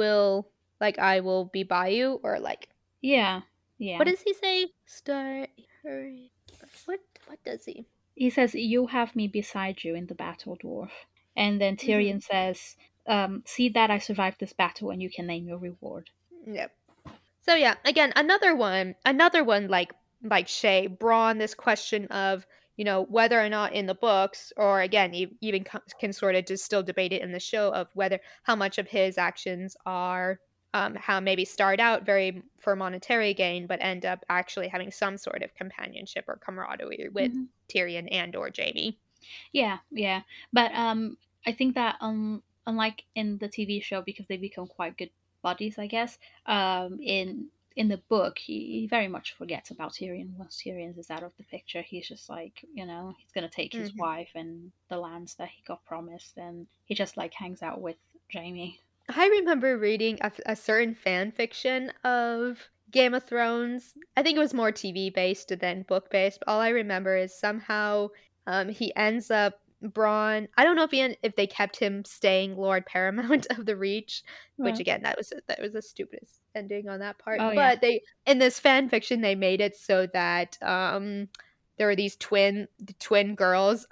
I will be by you, or like
Yeah,
what
yeah.
does he say? Start hurry. What does he?
He says, "You have me beside you in the battle, dwarf." And then
Mm-hmm.
Tyrion says, "See that I survived this battle, and you can name your reward."
Yep. So yeah, again, another one like Shay, Braun. This question of whether or not in the books, or again, even can sort of just still debate it in the show of whether how much of his actions are how maybe start out very for monetary gain, but end up actually having some sort of companionship or camaraderie with
Hmm.
Tyrion and or Jaime.
Yeah, yeah. But I think that unlike in the TV show, because they become quite good buddies, I guess. In the book, he very much forgets about Tyrion. Once Tyrion is out of the picture, he's just like, he's gonna take his
Hmm.
wife and the lands that he got promised, and he just like hangs out with Jamie.
I remember reading a certain fan fiction of Game of Thrones. I think it was more TV based than book based. But all I remember is somehow he ends up Braun. I don't know if they kept him staying Lord Paramount of the Reach, which
Right.
again that was the stupidest ending on that part.
Oh yeah.
But they in this fan fiction they made it so that there were these twin girls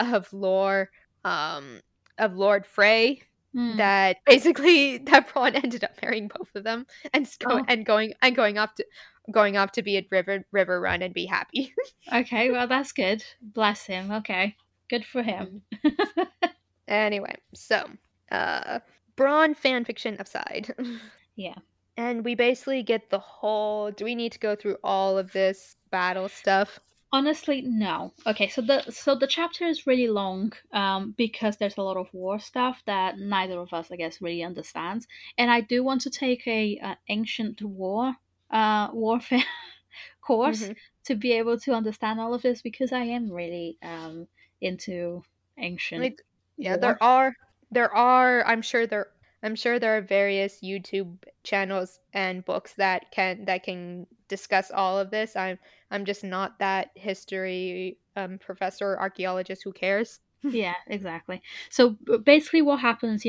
um of Lord Frey
Hmm.
that basically that Braun ended up marrying both of them and
Oh,
going off to be at River Run and be happy.
okay. Well, that's good. Bless him. Okay, good for him.
Mm. Anyway, so uh Braun fan fiction aside.
Yeah.
And we basically get the whole do we need to go through all of this battle stuff?
Honestly, no. Okay, so the chapter is really long, because there's a lot of war stuff that neither of us, I guess, really understands. And I do want to take a ancient warfare course
Hmm.
to be able to understand all of this, because I am really into ancient
Like, yeah,
war.
there are I'm sure there are various YouTube channels and books that can discuss all of this. I'm just not that history professor or archaeologist who cares.
Yeah, exactly. So basically, what happens,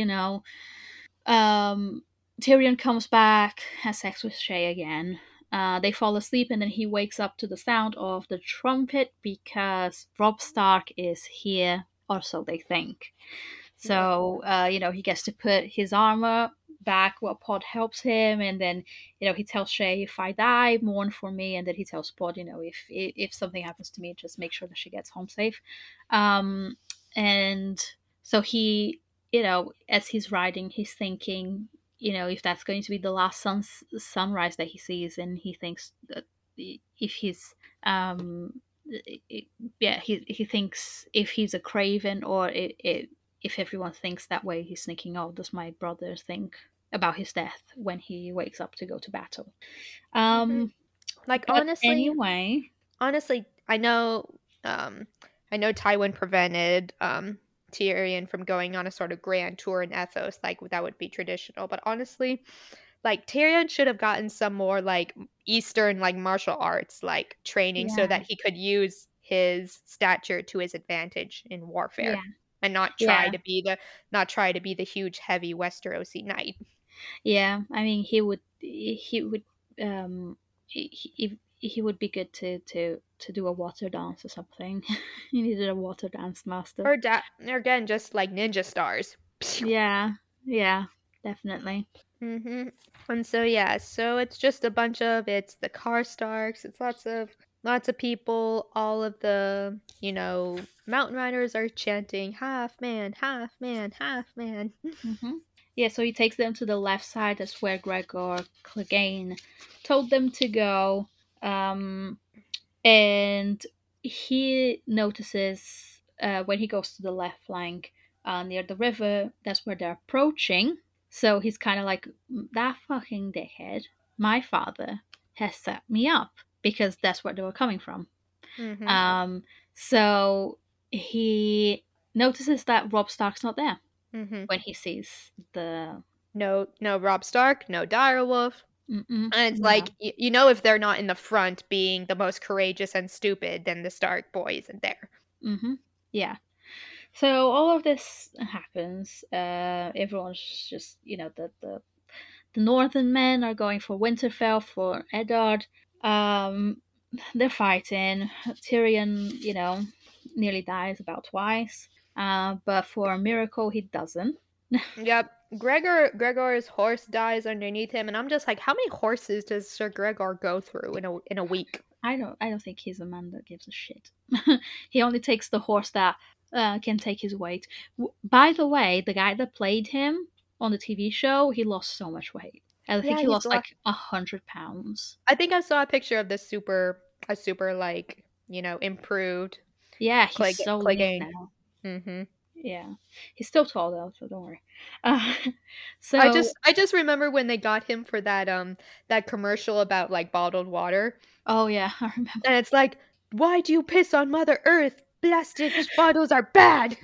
Tyrion comes back, has sex with Shay again. They fall asleep, and then he wakes up to the sound of the trumpet because Robb Stark is here, or so they think.
Yeah.
So, he gets to put his armor back while Pod helps him, and then, he tells Shay, "If I die, mourn for me," and then he tells Pod, if something happens to me, just make sure that she gets home safe. And so he as he's riding, he's thinking, if that's going to be the last sunrise that he sees, and he thinks that if he's, yeah, he thinks if he's a craven, or if everyone thinks that way, he's thinking, oh, does my brother think about his death when he wakes up to go to battle?
Mhm. Like
But anyway,
honestly, I know Tywin prevented Tyrion from going on a sort of grand tour in Ethos, like that would be traditional. But honestly, like Tyrion should have gotten some more like Eastern like martial arts like training so
yeah,
that he could use his stature to his advantage in
yeah,
warfare and
yeah,
not try to be the huge heavy Westerosi knight.
yeah. I mean, um, he would be good to do a water dance or something. He needed a water dance master.
Or again, just like ninja stars.
Yeah, yeah, definitely.
Mm-hmm. And so yeah, so it's just a bunch of it's the Karstarks, it's lots of people, all of the, mountain riders are chanting half man, half man, half man.
Yeah, so he takes them to the left side. That's where Gregor Clegane told them to go. Um, and he notices, when he goes to the left flank, near the river, that's where they're approaching. So he's kind of like, that fucking dickhead, my father, has set me up, because that's where they were coming from.
Mm-hmm.
Um, so he notices that Robb Stark's not there
Mm-hmm.
when he sees the.
No Robb Stark, no Direwolf. And it's
Yeah.
like if they're not in the front being the most courageous and stupid, then the Stark boy isn't there.
Yeah. So all of this happens. Everyone's just, the northern men are going for Winterfell for Eddard. Um, they're fighting. Tyrion, nearly dies about twice. But for a miracle, he doesn't.
Yep. Gregor's horse dies underneath him, and I'm just like, how many horses does Sir Gregor go through in a week?
I don't think he's a man that gives a shit. He only takes the horse that can take his weight. By the way, the guy that played him on the TV show, he lost so much weight. I think
Yeah,
he
he's
lost
lost.
like 100 pounds.
I think I saw a picture of this a super like improved
Yeah, he's
Clegg
so lean
Clegane.
now.
Mm-hmm.
Yeah, he's still tall though, so don't worry. Uh,
I
so,
just I just remember when they got him for that commercial about like bottled water,
oh yeah, I remember.
and it's like, why do you piss on Mother Earth? Plastic bottles are bad.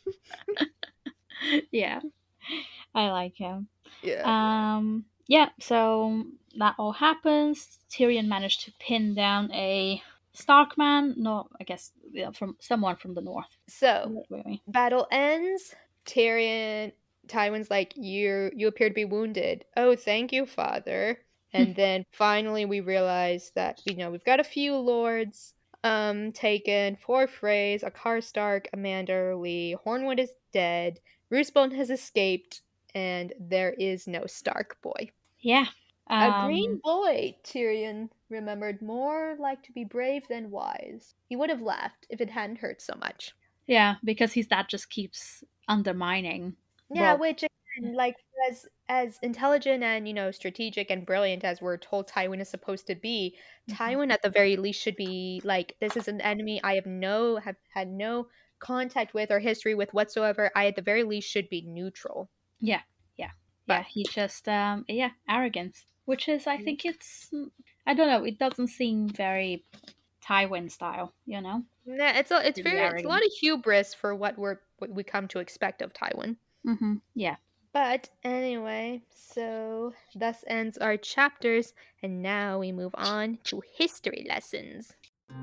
Yeah, I like him.
Yeah.
Yeah, so that all happens. Tyrion managed to pin down a Starkman. No, I guess, from someone from the north.
So
Wait, wait, wait.
battle ends. Tywin's like, you appear to be wounded. Oh, thank you, father. And then finally we realize that we've got a few lords taken, 4 Freys, a Karstark, a Manderly, Hornwood is dead, Roosebone has escaped, and there is no Stark boy.
Yeah.
A green boy, Tyrion remembered, more like to be brave than wise. He would have laughed if it hadn't hurt so much.
Yeah, because his dad just keeps undermining
Yeah,
Rob.
which again, like as intelligent and strategic and brilliant as we're told Tywin is supposed to be,
Mhm.
Tywin at the very least should be like, this is an enemy I have had no contact with or history with whatsoever. I at the very least should be neutral.
Yeah, yeah, yeah.
But
He just, yeah, arrogance, which is, I think I don't know. It doesn't seem very Tywin style,
nah,
to be
it's a lot
arrogant.
of hubris for what we come to expect of Tywin.
Yeah.
But anyway, so thus ends our chapters, and now we move on to history lessons.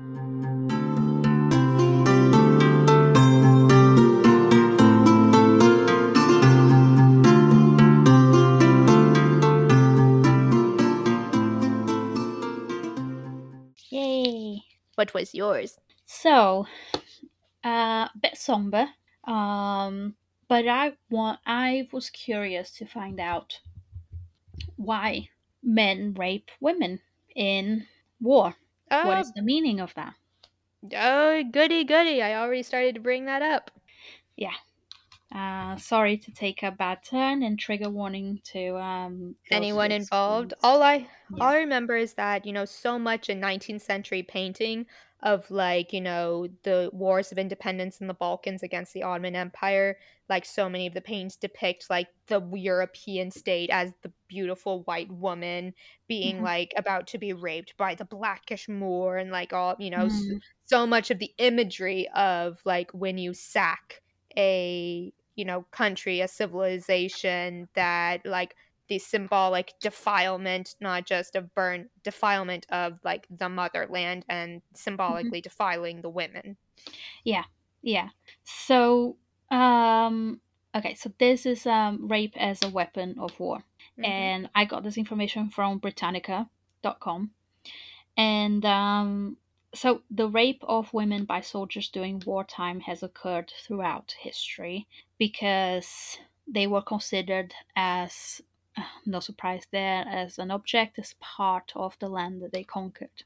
Yay.
What was yours?
So, bit somber. But I was curious to find out why men rape women in war. What
Uh,
is the meaning of that?
oh, goody goody. I already started to bring that up.
Yeah. Sorry to take a bad turn, and trigger warning to those
Anyone
with
involved.
screens.
All
Yeah.
I remember is that, so much in 19th century painting of like, the wars of independence in the Balkans against the Ottoman Empire, like so many of the paintings depict like the European state as the beautiful white woman being
Hmm.
like about to be raped by the blackish Moor and like all,
Mm.
so much of the imagery of like when you sack a, country, a civilization that like the symbolic defilement, not just of burn defilement of like the motherland and
Hmm.
symbolically defiling the women.
Yeah. Yeah. So, um, okay. So this is rape as a weapon of war,
Hmm.
and I got this information from Britannica.com. And so the rape of women by soldiers during wartime has occurred throughout history because they were considered as, no surprise there, as an object, as part of the land that they conquered.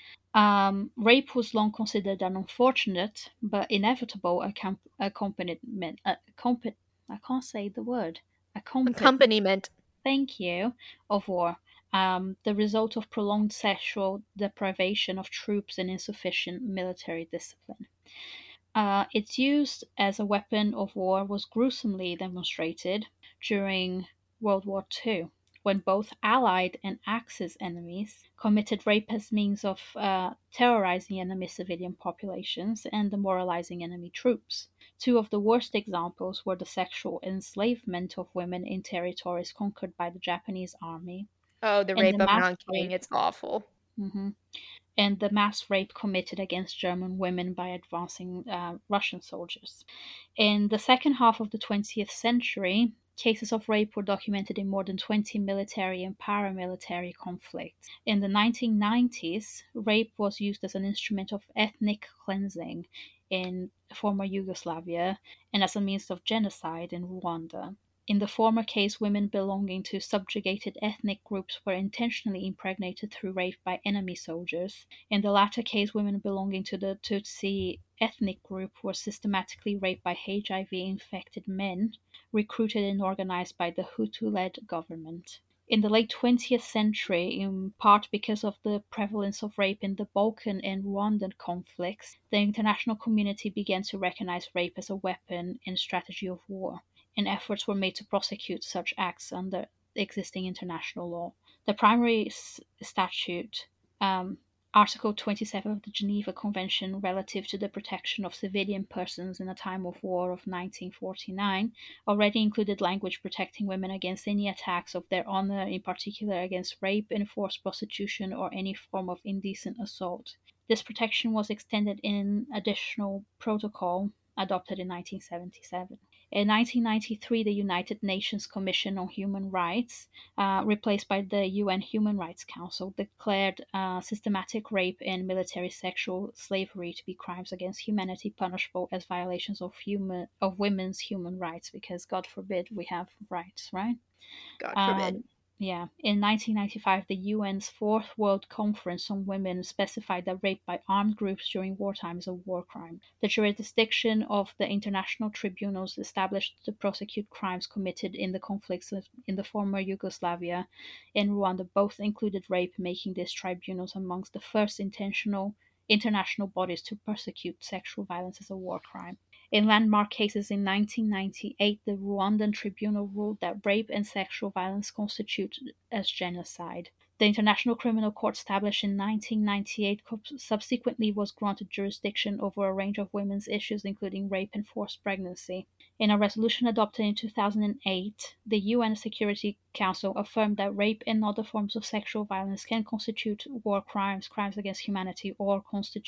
Rape was long considered an unfortunate but inevitable accompaniment. I can't say the word. Accompaniment.
Accompaniment.
Thank you. Of war. The result of prolonged sexual deprivation of troops and insufficient military discipline. Its use as a weapon of war was gruesomely demonstrated during World War II, when both Allied and Axis enemies committed rape as means of terrorizing enemy civilian populations and demoralizing enemy troops. Two of the worst examples were the sexual enslavement of women in territories conquered by the Japanese army
Oh, the
and the
rape of
mass
Nanking,
rape.
it's awful.
Mhm, and the mass rape committed against German women by advancing Russian soldiers. In the second half of the 20th century, cases of rape were documented in more than 20 military and paramilitary conflicts. In the 1990s, rape was used as an instrument of ethnic cleansing in former Yugoslavia and as a means of genocide in Rwanda. In the former case, women belonging to subjugated ethnic groups were intentionally impregnated through rape by enemy soldiers. In the latter case, women belonging to the Tutsi ethnic group were systematically raped by HIV-infected men, recruited and organized by the Hutu-led government. In the late 20th century, in part because of the prevalence of rape in the Balkan and Rwandan conflicts, the international community began to recognize rape as a weapon and strategy of war, and efforts were made to prosecute such acts under existing international law. The primary statute, um, Article 27 of the Geneva Convention relative to the protection of civilian persons in a time of war of 1949, already included language protecting women against any attacks of their honor, in particular against rape, enforced prostitution, or any form of indecent assault. This protection was extended in an additional protocol adopted in 1977. In 1993, the United Nations Commission on Human Rights, replaced by the UN Human Rights Council, declared systematic rape and military sexual slavery to be crimes against humanity punishable as violations of women's human rights, because God forbid we have rights, right?
God forbid.
Um, yeah, in 1995, the UN's Fourth World Conference on Women specified that rape by armed groups during wartime is a war crime. The jurisdiction of the international tribunals established to prosecute crimes committed in the conflicts in the former Yugoslavia and Rwanda both included rape, making these tribunals amongst the first intentional international bodies to prosecute sexual violence as a war crime. In landmark cases in 1998, the Rwandan tribunal ruled that rape and sexual violence constitute as genocide. The International Criminal Court, established in 1998, subsequently was granted jurisdiction over a range of women's issues, including rape and forced pregnancy. In a resolution adopted in 2008, the UN Security Council affirmed that rape and other forms of sexual violence can constitute war crimes, crimes against humanity, or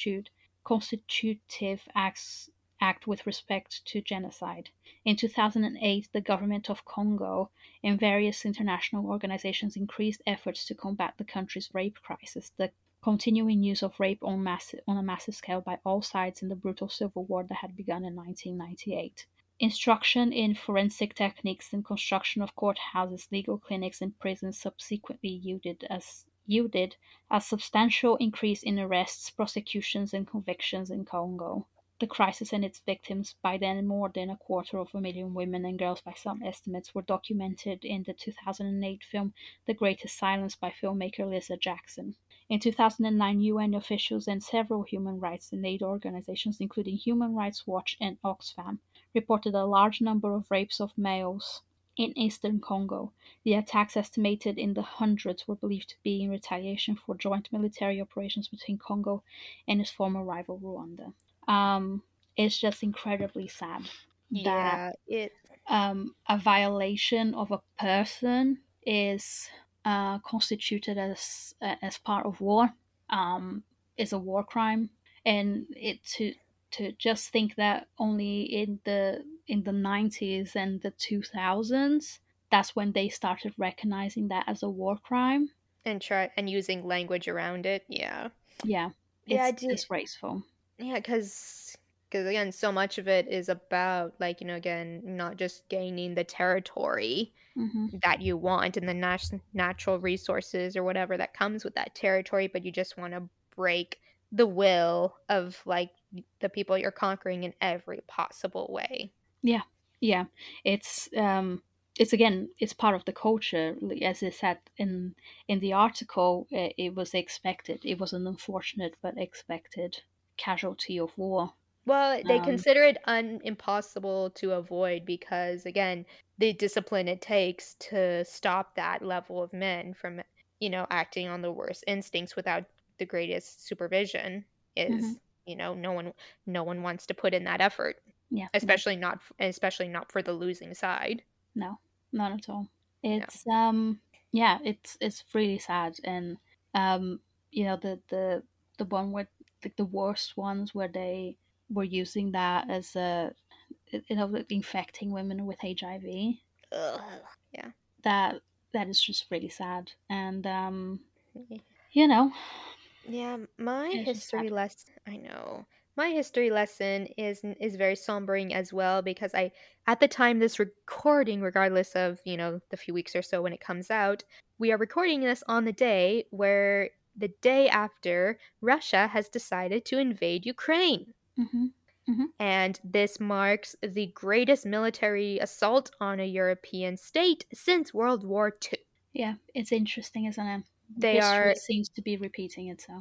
constitutive act with respect to genocide. In 2008, the government of Congo and various international organizations increased efforts to combat the country's rape crisis, the continuing use of rape on a massive scale by all sides in the brutal civil war that had begun in 1998. Instruction in forensic techniques and construction of courthouses, legal clinics, and prisons subsequently yielded a substantial increase in arrests, prosecutions, and convictions in Congo. the crisis and its victims. By then, more than 250,000 women and girls, by some estimates, were documented in the 2008 film The Greatest Silence by filmmaker Lisa Jackson. In 2009, UN officials and several human rights and aid organizations, including Human Rights Watch and Oxfam, reported a large number of rapes of males in eastern Congo. The attacks, estimated in the hundreds, were believed to be in retaliation for joint military operations between Congo and its former rival Rwanda. It's just incredibly sad that
Yeah, it
a violation of a person is constituted as part of war, is a war crime, and it to just think that only in the 90s and the 2000s, that's when they started recognizing that as a war crime.
and using language around it. Yeah.
Yeah,
Yeah,
it's disgraceful.
yeah, because again, so much of it is about like, again, not just gaining the territory
Hmm.
that you want and the natural resources or whatever that comes with that territory, but you just want to break the will of like the people you're conquering in every possible way.
Yeah, yeah. It's again, it's part of the culture, as it said in the article. It was expected. It was an unfortunate but expected casualty of war.
Well, they
Um,
consider it impossible to avoid because, again, the discipline it takes to stop that level of men from, acting on the worst instincts without the greatest supervision
mhm.
is, no one wants to put in that effort,
Yeah, no,
especially not for the losing side.
no, not at all.
No.
It's yeah, it's really sad, and um, the one where, like, the worst ones where they were using that as a, like, infecting women with HIV.
Ugh. Yeah.
That that is just really sad, and you know,
Yeah, my
it's just sad.
history lesson, I know. My history lesson is very sombering as well because I at the time this recording, regardless of, the few weeks or so when it comes out, we are recording this on the day after Russia has decided to invade Ukraine.
Hmm. Hmm.
And this marks the greatest military assault on a European state since World War II.
Yeah, it's interesting, isn't it?
They
History
are
seems to be repeating itself.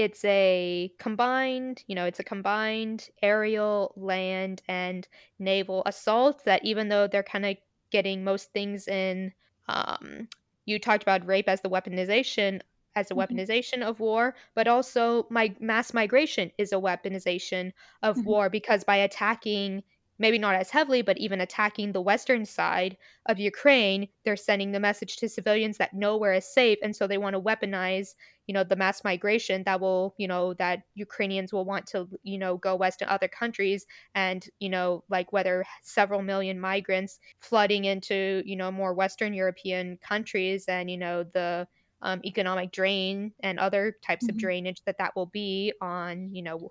it's a combined aerial, land, and naval assault that even though they're kind of getting most things in, um, you talked about rape as a
Hmm.
weaponization of war, but also mass migration is a weaponization of
Hmm.
war because by attacking, maybe not as heavily, but even attacking the western side of Ukraine, they're sending the message to civilians that nowhere is safe, and so they want to weaponize the mass migration that Ukrainians will want to go west to other countries, and like whether several million migrants flooding into more Western European countries, and the economic drain and other types of
Hmm.
drainage that will be on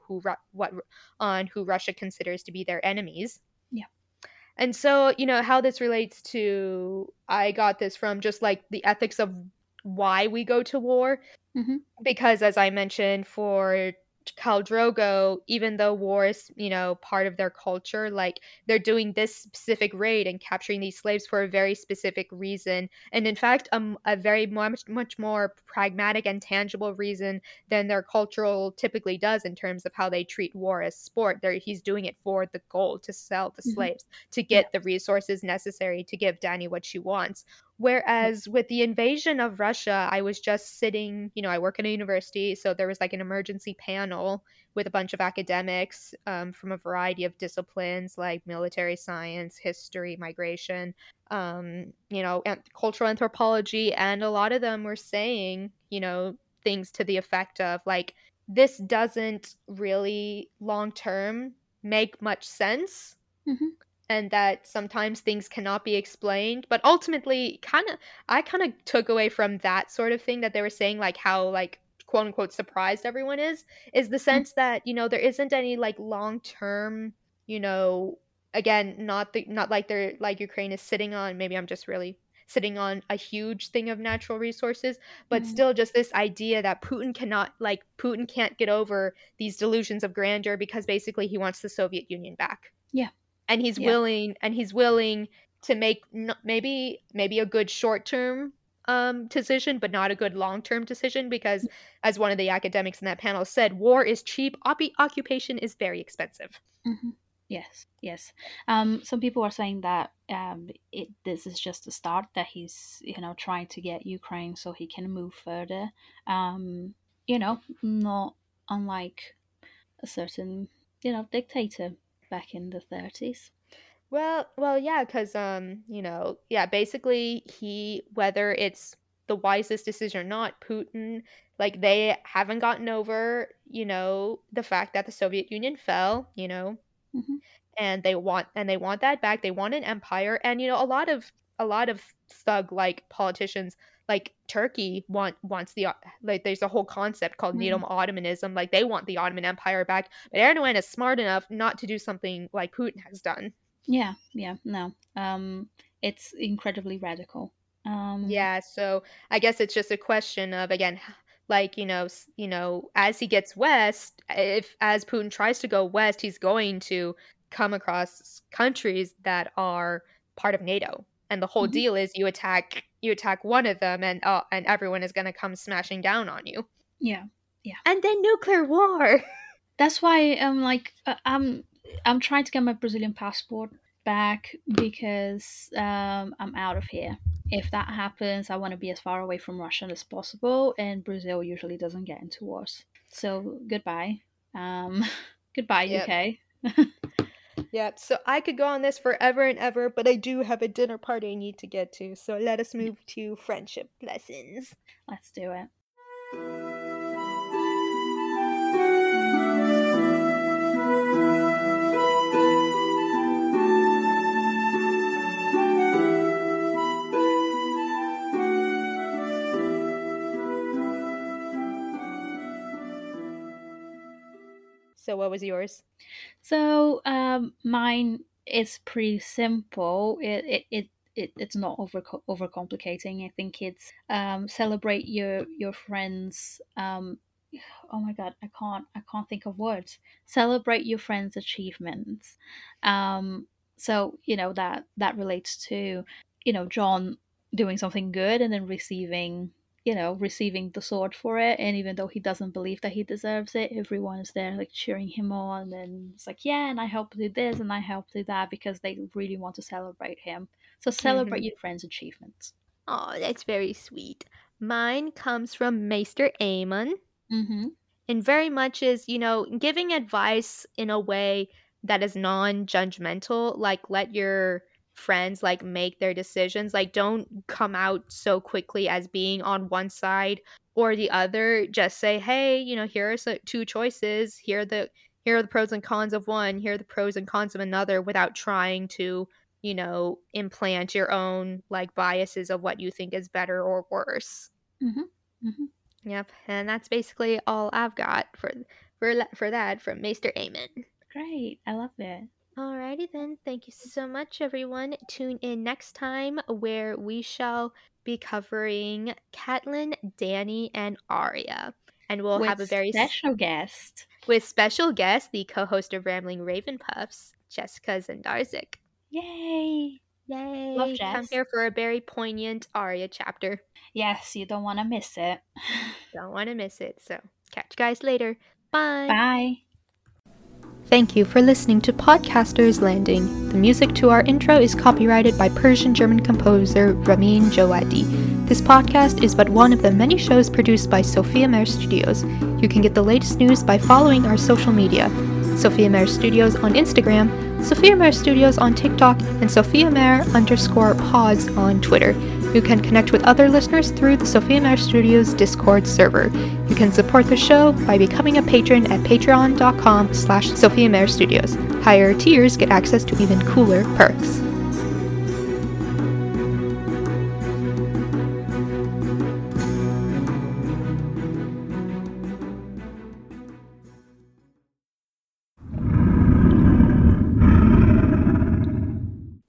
who Russia considers to be their enemies.
Yeah.
And so, how this relates to, I got this from just like the ethics of why we go to war,
Hmm.
because as I mentioned, for Khal Drogo, even though war is, part of their culture, like they're doing this specific raid and capturing these slaves for a very specific reason. And in fact, a very much more pragmatic and tangible reason than their cultural typically does in terms of how they treat war as sport. He's doing it for the goal to sell the
Hmm.
slaves, to
Yeah.
get the resources necessary to give Dany what she wants. Whereas with the invasion of Russia, I was just sitting, I work at a university, so there was like an emergency panel with a bunch of academics from a variety of disciplines like military science, history, migration, and cultural anthropology. And a lot of them were saying, things to the effect of like, this doesn't really long term make much sense,
Hmm.
and that sometimes things cannot be explained, but ultimately I kind of took away from that sort of thing that they were saying, like how like quote unquote surprised everyone is the sense that there isn't any like long term, you know again, not like they're like Ukraine is sitting on, maybe I'm just really sitting on a huge thing of natural resources, but
Mm.
still just this idea that Putin can't get over these delusions of grandeur because basically he wants the Soviet Union back.
Yeah.
And he's
Yeah.
willing to make maybe a good short-term decision, but not a good long-term decision, because as one of the academics in that panel said, war is cheap, occupation is very expensive.
Hmm. Yes, yes. Some people are saying that this is just the start, that he's, trying to get Ukraine so he can move further. Not unlike a certain, dictator back in the 30s.
Well, yeah, because yeah, basically whether it's the wisest decision or not, Putin, like, they haven't gotten over, the fact that the Soviet Union fell,
Hmm.
and they want that back. They want an empire, and a lot of thug like politicians like Turkey wants like, there's a whole concept called
Mm.
neo-Ottomanism, like they want the Ottoman Empire back, but Erdogan is smart enough not to do something like Putin has done.
Yeah, yeah, no. It's incredibly radical. Um,
Yeah, so I guess it's just a question of, again, like, as he gets west, if as Putin tries to go west, he's going to come across countries that are part of NATO. And the whole
mhm.
deal is you attack one of them, and everyone is going to come smashing down on you.
Yeah, yeah.
And then nuclear war.
That's why I'm trying to get my Brazilian passport back because I'm out of here. If that happens, I want to be as far away from Russia as possible, and Brazil usually doesn't get into wars. So goodbye, um, goodbye
Yep.
UK.
Yep. So I could go on this forever and ever, but I do have a dinner party I need to get to. So let us move to friendship lessons.
Let's do it.
So what was yours?
So mine is pretty simple. It's not overcomplicating. I think it's celebrate your friends. Oh my god, I can't think of words. Celebrate your friends' achievements. Um, so that relates to John doing something good and then receiving the sword for it. And even though he doesn't believe that he deserves it, everyone is there like cheering him on, and it's like, yeah, and I helped do this and I helped do that, because they really want to celebrate him. So celebrate your friends' achievements.
Oh, that's very sweet. Mine comes from Maester Aemon,
Mm-hmm.
and very much is, giving advice in a way that is non-judgmental. Like, let your friends, like, make their decisions. Like, don't come out so quickly as being on one side or the other. Just say, hey, here are two choices. Here are the pros and cons of one. Here are the pros and cons of another, without trying to, implant your own, like, biases of what you think is better or worse.
Mm-hmm. Mm-hmm.
Yep, and that's basically all I've got for that from Maester Aemon.
Great, I love it.
Alrighty then, thank you so much, everyone. Tune in next time, where we shall be covering Catelyn, Dany, and Arya, and we'll
With
have a very
special guest.
with special guest, the co-host of Rambling Raven Puffs, Jessica Zendarzik.
Yay! Love
Yay! Come
Jess.
here for a very poignant Arya chapter.
Yes, you don't want to miss it.
Don't want to miss it. So, catch you guys later. Bye.
Bye.
Thank you for listening to Podcasters Landing. The music to our intro is copyrighted by Persian-German composer Ramin Djawadi. This podcast is but one of the many shows produced by Sophia Mare Studios. You can get the latest news by following our social media: Sophia Mare Studios on Instagram, Sophia Mare Studios on TikTok, and Sophia Mare_pods on Twitter. You can connect with other listeners through the Sophia Mare Studios Discord server. You can support the show by becoming a patron at patreon.com/Sophia Mare Studios. Higher tiers get access to even cooler perks.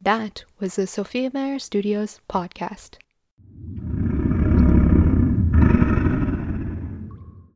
That was the Sophia Meyer Studios podcast.